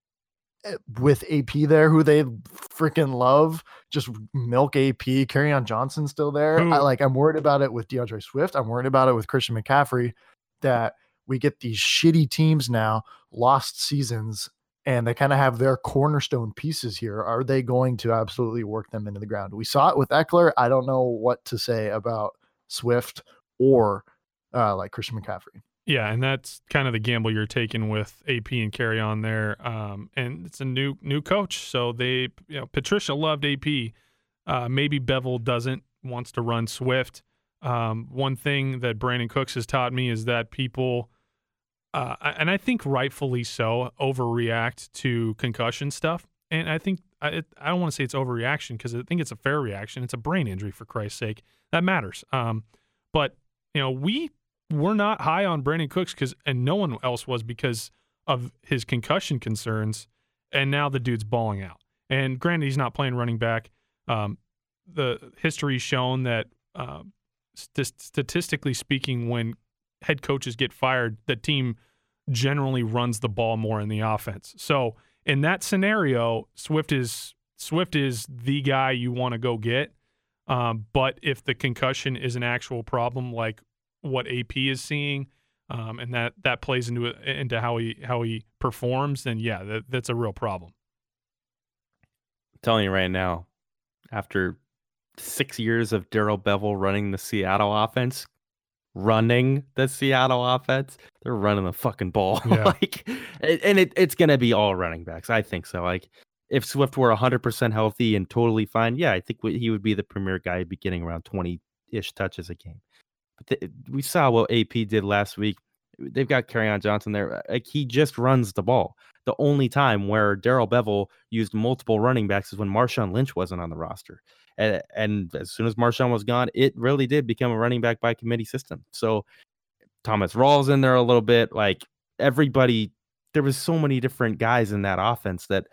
with A P there, who they freaking love? Just milk A P. Kerryon Johnson still there. I, like, I'm worried about it with DeAndre Swift. I'm worried about it with Christian McCaffrey, that we get these shitty teams now, lost seasons, and they kind of have their cornerstone pieces here. Are they going to absolutely work them into the ground? We saw it with Eckler. I don't know what to say about Swift or uh, like Christian McCaffrey. Yeah, and that's kind of the gamble you're taking with A P and Kerryon there. Um, and it's a new new coach, so they, you know, Patricia loved A P. Uh, maybe Bevel doesn't, wants to run Swift. Um, one thing that Brandon Cooks has taught me is that people. Uh, and I think rightfully so, overreact to concussion stuff. And I think, I, I don't want to say it's overreaction because I think it's a fair reaction. It's a brain injury, for Christ's sake. That matters. Um, but, you know, we were not high on Brandon Cooks, because, and no one else was, because of his concussion concerns. And now the dude's balling out. And granted, he's not playing running back. Um, the history's shown that uh, st- statistically speaking, when head coaches get fired, the team generally runs the ball more in the offense. So in that scenario, Swift is Swift is the guy you want to go get. Um, but if the concussion is an actual problem, like what A P is seeing, um, and that that plays into it, into how he how he performs, then yeah, that, that's a real problem. telling you right now, after six years of Darrell Bevell running the Seattle offense, running the Seattle offense, they're running the fucking ball. Yeah. like, and it, it's going to be all running backs. I think so. Like, if Swift were one hundred percent healthy and totally fine, yeah, I think he would be the premier guy. He'd be getting around twenty-ish touches a game. But the, we saw what A P did last week. They've got Kerryon Johnson there. Like, he just runs the ball. The only time where Darrell Bevell used multiple running backs is when Marshawn Lynch wasn't on the roster. And, and as soon as Marshawn was gone, it really did become a running back by committee system. So Thomas Rawls in there a little bit. Like, everybody, there was so many different guys in that offense that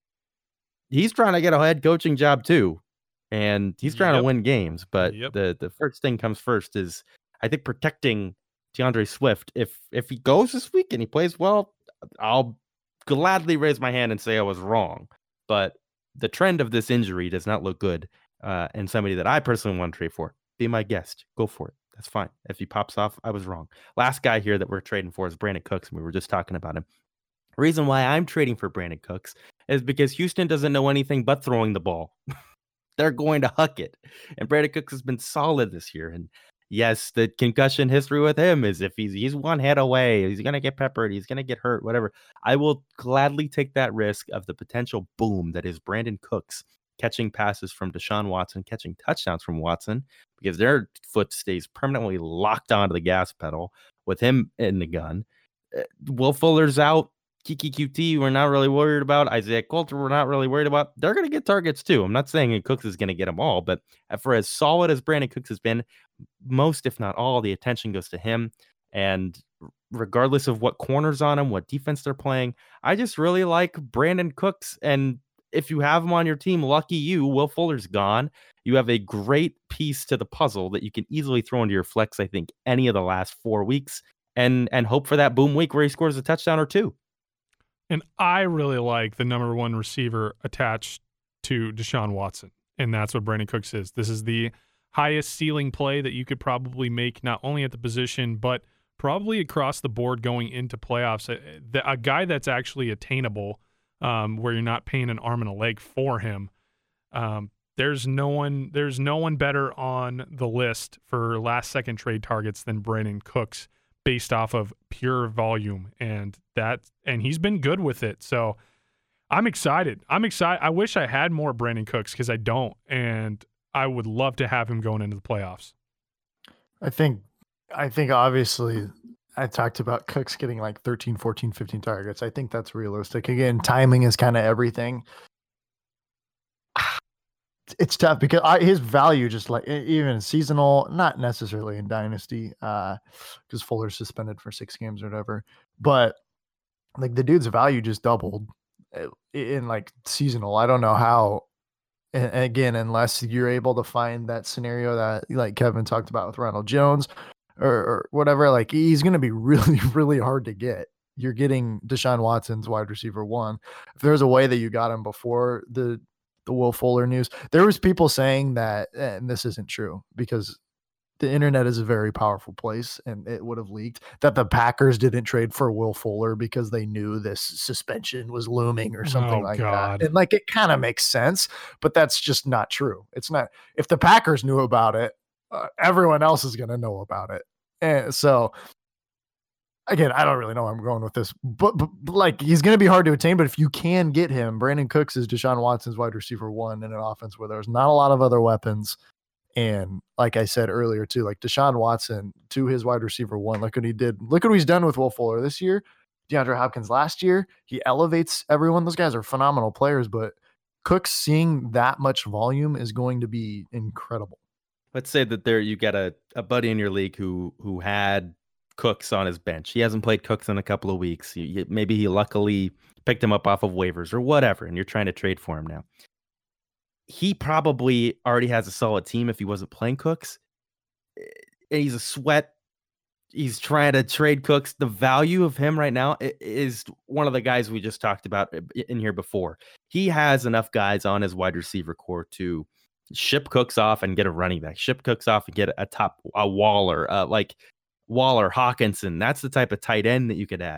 he's trying to get a head coaching job too. And he's trying yep. to win games. But yep. the, the first thing comes first is, I think, protecting DeAndre Swift. If if he goes this week and he plays well, I'll gladly raise my hand and say I was wrong. But the trend of this injury does not look good. Uh, and somebody that I personally want to trade for, be my guest. Go for it. That's fine. If he pops off, I was wrong. Last guy here that we're trading for is Brandon Cooks, and we were just talking about him. Reason why I'm trading for Brandon Cooks is because Houston doesn't know anything but throwing the ball. They're going to huck it. And Brandon Cooks has been solid this year. And yes, the concussion history with him is if he's he's one head away, he's going to get peppered, he's going to get hurt, whatever. I will gladly take that risk of the potential boom that is Brandon Cooks catching passes from Deshaun Watson, catching touchdowns from Watson, because their foot stays permanently locked onto the gas pedal with him in the gun. Uh, Will Fuller's out. Kiki Q T, we're not really worried about. Isaiah Coulter, we're not really worried about. They're going to get targets too. I'm not saying Cooks is going to get them all, but for as solid as Brandon Cooks has been, most, if not all, the attention goes to him. And regardless of what corners on him, what defense they're playing, I just really like Brandon Cooks. And if you have him on your team, lucky you, Will Fuller's gone. You have a great piece to the puzzle that you can easily throw into your flex, I think, any of the last four weeks and and hope for that boom week where he scores a touchdown or two. And I really like the number one receiver attached to Deshaun Watson, and that's what Brandon Cooks is. This is the highest ceiling play that you could probably make, not only at the position, but probably across the board going into playoffs. A, a guy that's actually attainable, um, where you're not paying an arm and a leg for him. Um, there's no one, there's no one better on the list for last second trade targets than Brandon Cooks, based off of pure volume, and that, and he's been good with it. So I'm excited. I'm excited. I wish I had more Brandon Cooks because I don't, and I would love to have him going into the playoffs. I think, I think obviously I talked about Cooks getting like thirteen, fourteen, fifteen targets. I think that's realistic. Again, timing is kind of everything. It's tough because I, his value, just like even seasonal, not necessarily in dynasty, uh, because Fuller's suspended for six games or whatever. But like the dude's value just doubled in, in like seasonal. I don't know how. And again, unless you're able to find that scenario that like Kevin talked about with Ronald Jones or, or whatever, like he's going to be really, really hard to get. You're getting Deshaun Watson's wide receiver one. If there's a way that you got him before the the Will Fuller news, there was people saying that, and this isn't true because the internet is a very powerful place and it would have leaked, that the Packers didn't trade for Will Fuller because they knew this suspension was looming or something oh, like God. that. And like, it kind of makes sense, but that's just not true. It's not, if the Packers knew about it, uh, everyone else is going to know about it. And so again, I don't really know where I'm going with this, but, but, but like he's going to be hard to attain. But if you can get him, Brandon Cooks is Deshaun Watson's wide receiver one in an offense where there's not a lot of other weapons. And like I said earlier too, like Deshaun Watson to his wide receiver one, look what he did. Look what he's done with Will Fuller this year. DeAndre Hopkins last year, he elevates everyone. Those guys are phenomenal players, but Cooks seeing that much volume is going to be incredible. Let's say that there you got a, a buddy in your league who who had Cooks on his bench. He hasn't played Cooks in a couple of weeks. You, you, maybe he luckily picked him up off of waivers or whatever, and you're trying to trade for him now. He probably already has a solid team if he wasn't playing Cooks. And he's a sweat. He's trying to trade Cooks. The value of him right now is one of the guys we just talked about in here before. He has enough guys on his wide receiver core to ship Cooks off and get a running back. Ship Cooks off and get a top, a Waller, uh, like Waller, Hawkinson. That's the type of tight end that you could add.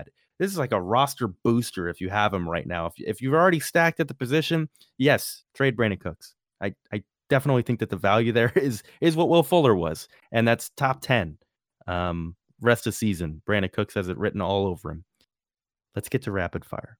this is like a roster booster if you have him right now. If, if you've already stacked at the position, yes, trade Brandin Cooks. I, I definitely think that the value there is is what Will Fuller was, and that's top ten. Um, rest of season, Brandin Cooks has it written all over him. Let's get to rapid fire.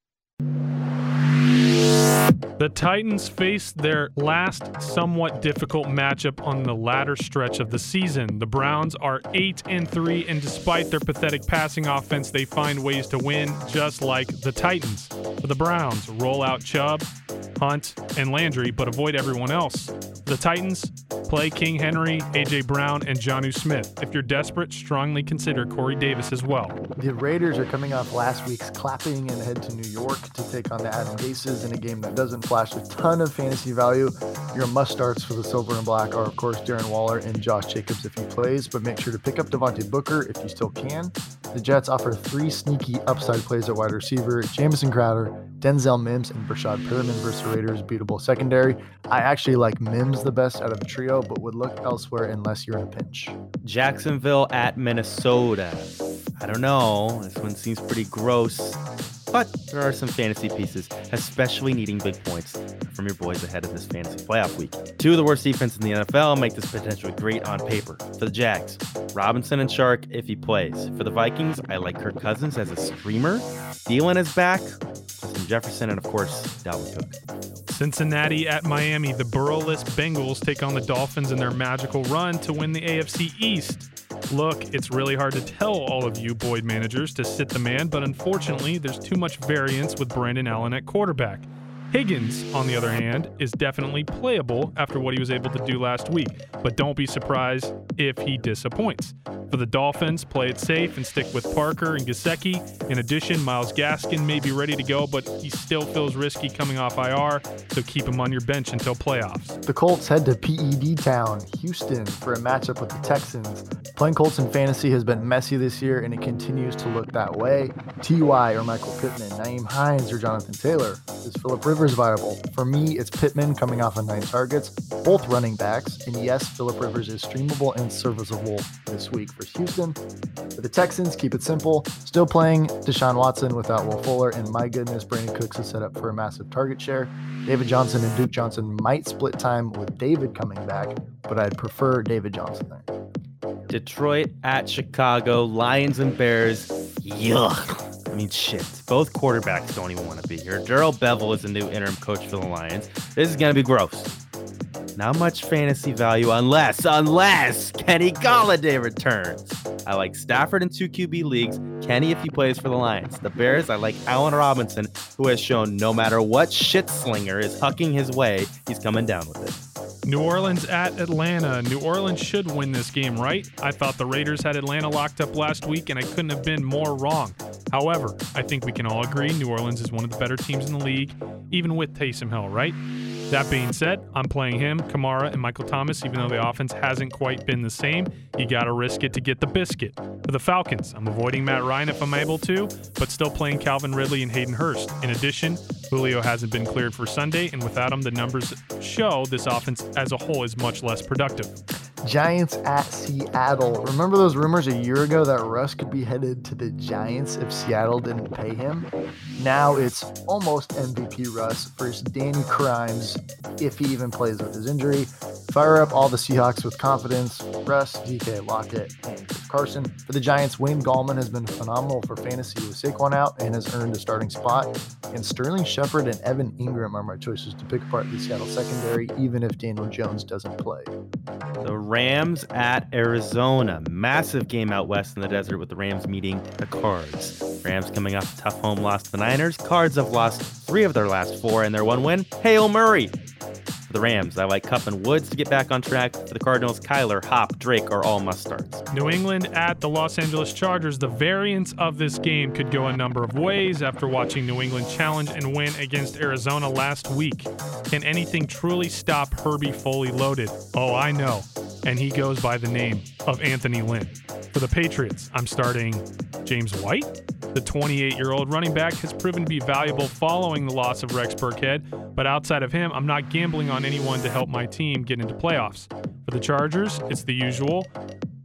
The Titans face their last somewhat difficult matchup on the latter stretch of the season. The Browns are eight and three, and despite their pathetic passing offense, they find ways to win, just like the Titans. For the Browns, roll out Chubb, Hunt, and Landry, but avoid everyone else. The Titans, play King Henry, A J. Brown, and Jonnu Smith. If you're desperate, strongly consider Corey Davis as well. The Raiders are coming off last week's clapping and head to New York to take on the Adam Gases in a game that doesn't flash a ton of fantasy value. Your must-starts for the Silver and Black are, of course, Darren Waller and Josh Jacobs if he plays, but make sure to pick up Devontae Booker if you still can. The Jets offer three sneaky upside plays at wide receiver: Jamison Crowder, Denzel Mims, and Brashad Perriman versus the Raiders' beatable secondary. I actually like Mims the best out of the trio, but would look elsewhere unless you're in a pinch. Jacksonville at Minnesota. I don't know. This one seems pretty gross, but there are some fantasy pieces, especially needing big points from your boys ahead of this fantasy playoff week. Two of the worst defenses in the N F L make this potentially great on paper. For the Jags, Robinson and Shark if he plays. For the Vikings, I like Kirk Cousins as a streamer. Thielen is back. Justin Jefferson, and of course, Dalvin Cook. Cincinnati at Miami. The Burrow-less Bengals take on the Dolphins in their magical run to win the A F C East. Look, it's really hard to tell all of you Boyd managers to sit the man, but unfortunately, there's too much variance with Brandon Allen at quarterback. Higgins, on the other hand, is definitely playable after what he was able to do last week, but don't be surprised if he disappoints. For the Dolphins, play it safe and stick with Parker and Gesicki. In addition, Myles Gaskin may be ready to go, but he still feels risky coming off I R, so keep him on your bench until playoffs. The Colts head to P E D Town, Houston, for a matchup with the Texans. Playing Colts in fantasy has been messy this year, and it continues to look that way. T Y or Michael Pittman, Nyheim Hines or Jonathan Taylor. Is Phillip Rivers viable? For me, it's Pittman coming off of nine targets, both running backs, and yes, Phillip Rivers is streamable and serviceable this week for Houston. For the Texans, keep it simple. Still playing Deshaun Watson without Will Fuller, and my goodness, Brandin Cooks is set up for a massive target share. David Johnson and Duke Johnson might split time with David coming back, but I'd prefer David Johnson there. Detroit at Chicago, Lions and Bears. Yuck. I mean, shit. Both quarterbacks don't even want to be here. Darrell Bevell is the new interim coach for the Lions. This is going to be gross. Not much fantasy value unless, unless Kenny Golladay returns. I like Stafford in two Q B leagues. Kenny if he plays for the Lions. The Bears, I like Allen Robinson, who has shown no matter what shit slinger is hucking his way, he's coming down with it. New Orleans at Atlanta. New Orleans should win this game, right? I thought the Raiders had Atlanta locked up last week, and I couldn't have been more wrong. However, I think we can all agree New Orleans is one of the better teams in the league, even with Taysom Hill, right? That being said, I'm playing him, Kamara, and Michael Thomas, even though the offense hasn't quite been the same. You got to risk it to get the biscuit. For the Falcons, I'm avoiding Matt Ryan if I'm able to, but still playing Calvin Ridley and Hayden Hurst. In addition, Julio hasn't been cleared for Sunday, and without him, the numbers show this offense as a whole is much less productive. Giants at Seattle. Remember those rumors a year ago that Russ could be headed to the Giants if Seattle didn't pay him? Now it's almost M V P Russ versus Danny Crimes if he even plays with his injury. Fire up all the Seahawks with confidence. Russ, D K, Lockett, and Chris Carson. For the Giants, Wayne Gallman has been phenomenal for fantasy with Saquon out and has earned a starting spot. And Sterling Shepard and Evan Ingram are my choices to pick apart the Seattle secondary, even if Daniel Jones doesn't play. The Rams at Arizona. Massive game out west in the desert with the Rams meeting the Cards. Rams coming off a tough home loss to the Niners. Cards have lost three of their last four in their one win. Hail Murray! For the Rams, I like Kupp and Woods to get back on track. For the Cardinals, Kyler, Hop, Drake are all must-starts. New England at the Los Angeles Chargers. The variance of this game could go a number of ways after watching New England challenge and win against Arizona last week. Can anything truly stop Herbie fully loaded? Oh, I know. And he goes by the name of Anthony Lynn. For the Patriots, I'm starting James White. The twenty-eight-year-old running back has proven to be valuable following the loss of Rex Burkhead, but outside of him, I'm not gambling on anyone to help my team get into playoffs. For the Chargers, it's the usual.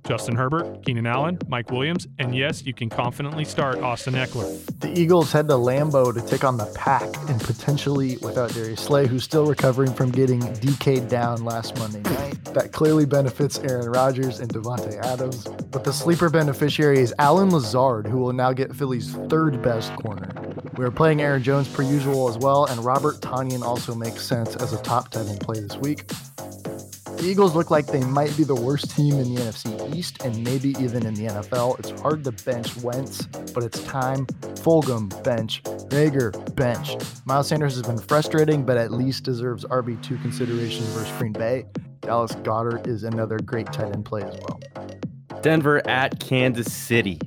Justin Herbert, Keenan Allen, Mike Williams, and yes, you can confidently start Austin Eckler. The Eagles head to Lambeau to take on the Pack, and potentially without Darius Slay, who's still recovering from getting D K'd down last Monday night. That clearly benefits Aaron Rodgers and Devontae Adams. But the sleeper beneficiary is Allen Lazard, who will now get Philly's third best corner. We are playing Aaron Jones per usual as well, and Robert Tonyan also makes sense as a top tight end play this week. The Eagles look like they might be the worst team in the N F C East and maybe even in the N F L. It's hard to bench Wentz, but it's time. Fulgham, bench. Rager, bench. Miles Sanders has been frustrating, but at least deserves R B two consideration versus Green Bay. Dallas Goedert is another great tight end play as well. Denver at Kansas City.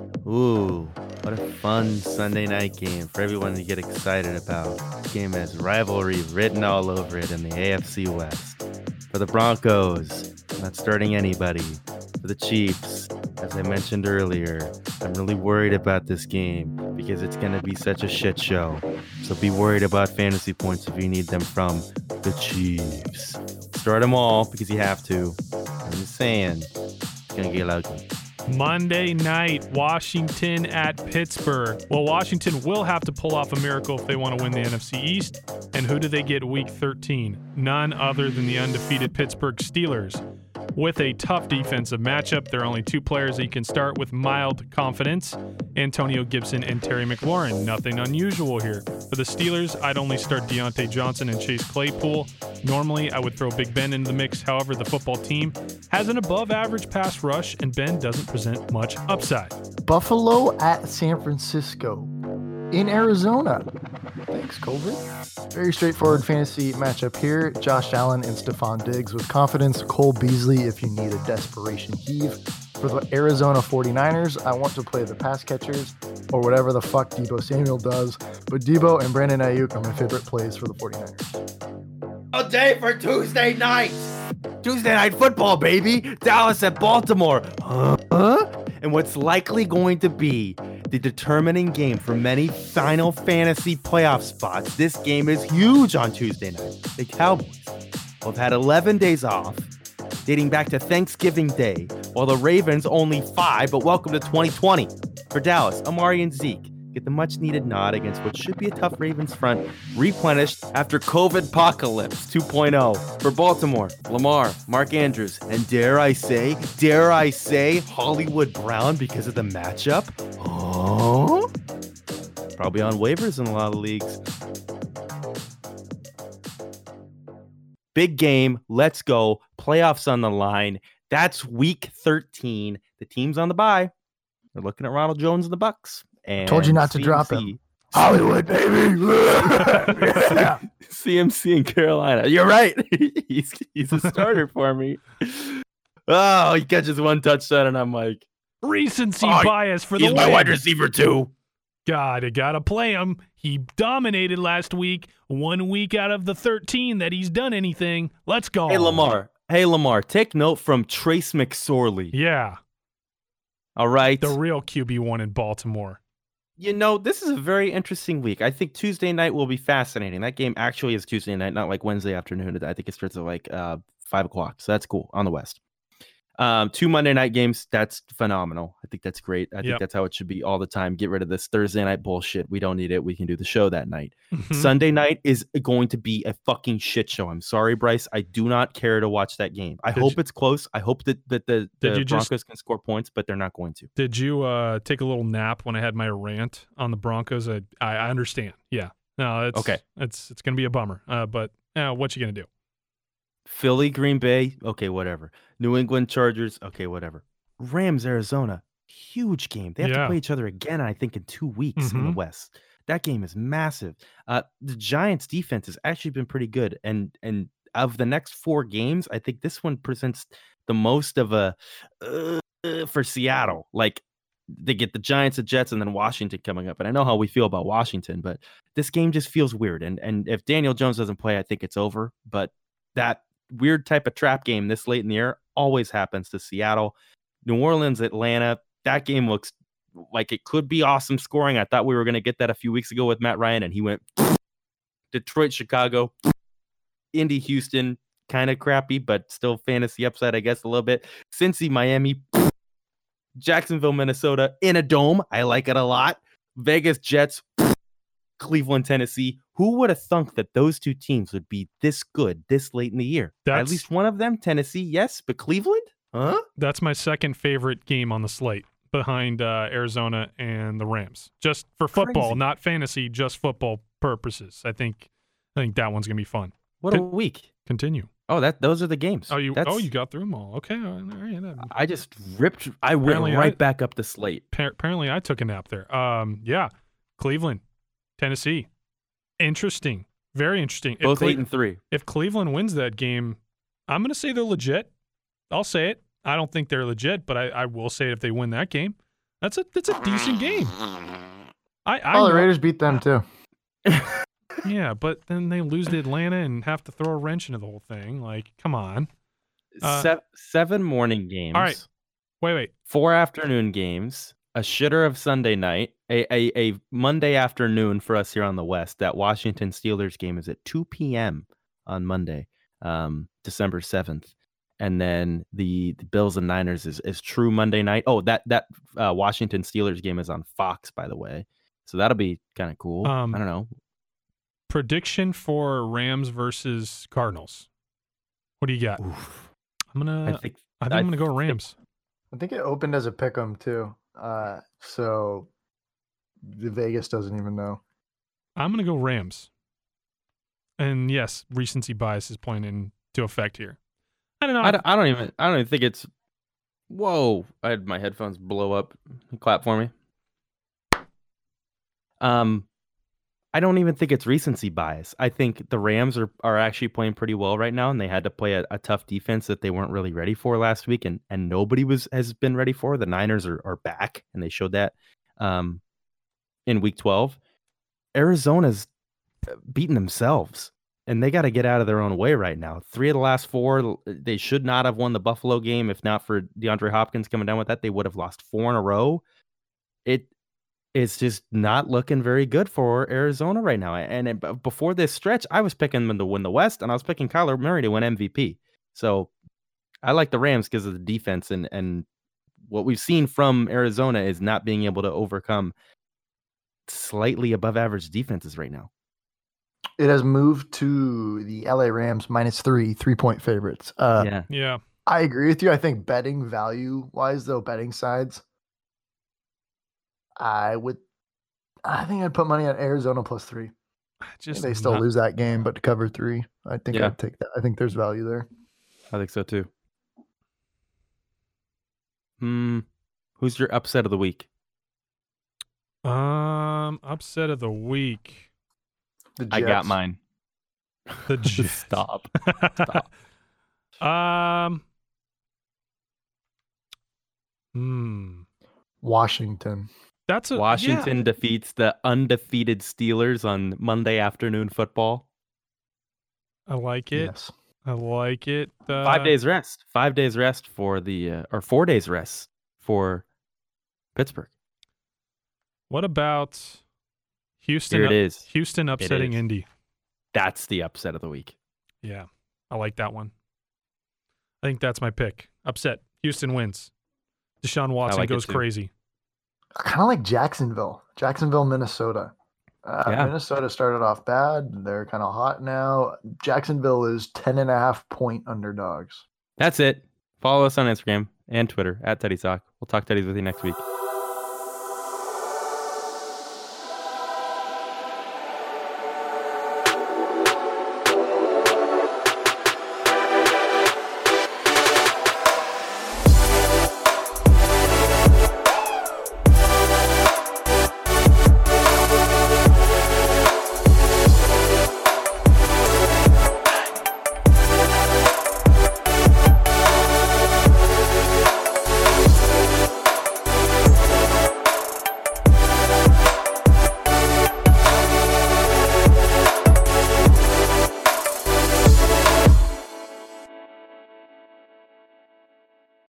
Ooh, what a fun Sunday night game for everyone to get excited about. This game has rivalry written all over it in the A F C West. For the Broncos, not starting anybody. For the Chiefs, as I mentioned earlier, I'm really worried about this game because it's going to be such a shit show. So be worried about fantasy points if you need them from the Chiefs. Start them all because you have to. I'm just saying, it's going to get ugly. Monday night, Washington at Pittsburgh. Well, Washington will have to pull off a miracle if they want to win the N F C East. And who do they get week thirteen? None other than the undefeated Pittsburgh Steelers. With a tough defensive matchup, there are only two players that you can start with mild confidence, Antonio Gibson and Terry McLaurin. Nothing unusual here. For the Steelers, I'd only start Deontay Johnson and Chase Claypool. Normally, I would throw Big Ben into the mix. However, the football team has an above-average pass rush, and Ben doesn't present much upside. Buffalo at San Francisco. In Arizona. Thanks, COVID. Very straightforward fantasy matchup here. Josh Allen and Stephon Diggs with confidence. Cole Beasley if you need a desperation heave. For the Arizona forty-niners, I want to play the pass catchers or whatever the fuck Deebo Samuel does. But Deebo and Brandon Ayuk are my favorite plays for the forty-niners. A day for Tuesday night. Tuesday night football, baby. Dallas at Baltimore. Huh? And what's likely going to be the determining game for many final fantasy playoff spots. This game is huge on Tuesday night. The Cowboys will have had eleven days off, dating back to Thanksgiving Day, while the Ravens only five, but welcome to twenty twenty. For Dallas, Amari and Zeke get the much-needed nod against what should be a tough Ravens front, replenished after COVID apocalypse two point oh. For Baltimore, Lamar, Mark Andrews, and dare I say, dare I say, Hollywood Brown because of the matchup? Oh, probably on waivers in a lot of leagues. Big game, let's go. Playoffs on the line. That's week thirteen. The team's on the bye. They're looking at Ronald Jones and the Bucks. And told you not to C M C, drop him. Hollywood, baby. Yeah. C M C in Carolina. You're right. he's he's a starter for me. Oh, he catches one touchdown, and I'm like, recency oh, bias for the he's my win. wide receiver too. God, I gotta play him. He dominated last week. One week out of the thirteen that he's done anything. Let's go. Hey Lamar. Hey Lamar. Take note from Trace McSorley. Yeah. All right. The real Q B one in Baltimore. You know, this is a very interesting week. I think Tuesday night will be fascinating. That game actually is Tuesday night, not like Wednesday afternoon. I think it starts at like uh, five o'clock. So that's cool on the West. Um, two Monday night games. That's phenomenal. I think that's great. I think Yep. that's how it should be all the time. Get rid of this Thursday night bullshit. We don't need it. We can do the show that night. Mhm. Sunday night is going to be a fucking shit show. I'm sorry, Bryce. I do not care to watch that game. I Did hope you- it's close. I hope that, that the, Did the you just- Broncos can score points, but they're not going to. Did you uh, take a little nap when I had my rant on the Broncos? I, I I understand. Yeah. No, it's Okay. It's it's gonna be a bummer. Uh, but uh, what you gonna do? Philly, Green Bay, okay, whatever. New England Chargers, okay, whatever. Rams, Arizona, huge game. They have Yeah. to play each other again, I think, in two weeks in the Mhm. West. That game is massive. Uh, the Giants' defense has actually been pretty good, and and of the next four games, I think this one presents the most of a uh, for Seattle. Like they get the Giants, the Jets, and then Washington coming up. And I know how we feel about Washington, but this game just feels weird. And and if Daniel Jones doesn't play, I think it's over. But that weird type of trap game this late in the year always happens to Seattle. New Orleans, Atlanta, that game looks like it could be awesome scoring. I thought we were going to get that a few weeks ago with Matt Ryan, and he went Detroit, Chicago, Indy, Houston, kind of crappy, but still fantasy upside, I guess, a little bit. Cincy, Miami, Jacksonville, Minnesota in a dome. I like it a lot. Vegas, Jets, Cleveland, Tennessee. Who would have thunk that those two teams would be this good this late in the year? That's, At least one of them, Tennessee, yes, but Cleveland? Huh? That's my second favorite game on the slate behind uh, Arizona and the Rams. Just for football, Crazy. not fantasy, just football purposes. I think I think that one's going to be fun. What Con- a week. Continue. Oh, that those are the games. Oh, you That's, oh you got through them all. Okay. All right. I just ripped, I went Apparently right I- back up the slate. Apparently, I took a nap there. Um, yeah, Cleveland, Tennessee. Interesting. Very interesting. If Both Cle- eight and three. If Cleveland wins that game, I'm going to say they're legit. I'll say it. I don't think they're legit, but I, I will say it if they win that game. That's a that's a decent game. I, I Oh, the know- Raiders beat them too. Yeah, but then they lose to Atlanta and have to throw a wrench into the whole thing. Like, come on. Uh, Se- seven morning games. All right. Wait, wait. Four afternoon games. A shitter of Sunday night. A, a a Monday afternoon for us here on the West. That Washington Steelers game is at two p.m. on Monday, um, December seventh. And then the, the Bills and Niners is, is true Monday night. Oh, that that uh, Washington Steelers game is on Fox, by the way. So that'll be kind of cool. Um, I don't know. Prediction for Rams versus Cardinals. What do you got? Oof. I'm gonna. I I think think I I'm gonna go think- Rams. I think it opened as a pick 'em too. Uh, so the Vegas doesn't even know. I'm gonna go Rams. And yes, recency bias is playing into effect here. I don't know. I don't, I don't even I don't even think it's. Whoa! I had my headphones blow up. Clap for me. Um, I don't even think it's recency bias. I think the Rams are, are actually playing pretty well right now, and they had to play a, a tough defense that they weren't really ready for last week, and and nobody was has been ready for. The Niners are, are back, and they showed that um, in Week twelve. Arizona's beating themselves, and they got to get out of their own way right now. Three of the last four, they should not have won the Buffalo game. If not for DeAndre Hopkins coming down with that, they would have lost four in a row. It It's just not looking very good for Arizona right now. And it, before this stretch, I was picking them to win the West, and I was picking Kyler Murray to win M V P. So I like the Rams because of the defense, and and what we've seen from Arizona is not being able to overcome slightly above average defenses right now. It has moved to the L A Rams minus three, three point favorites. Uh, yeah. Yeah. I agree with you. I think betting value wise, though, betting sides, I would, I think I'd put money on Arizona plus three. Just They still not- lose that game, but to cover three, I think Yeah. I'd take that. I think there's value there. I think so too. Hmm. Who's your upset of the week? Um, upset of the week. The I got Jets. mine. The Jets. Stop. um. Hmm. Washington. That's a Washington defeats the undefeated Steelers on Monday Afternoon Football. Yeah, I like it. Yes. I like it. Uh, Five days rest. Five days rest for the uh, or four days rest for Pittsburgh. What about Houston? Here it is. Houston upsetting is. Indy. That's the upset of the week. Yeah, I like that one. I think that's my pick. Upset. Houston wins. Deshaun Watson like it goes too. crazy. Kind of like Jacksonville. Jacksonville, Minnesota. Uh, Yeah. Minnesota started off bad. They're kind of hot now. Jacksonville is ten and a half point underdogs. That's it. Follow us on Instagram and Twitter at Teddy Talk. We'll talk Teddies with you next week.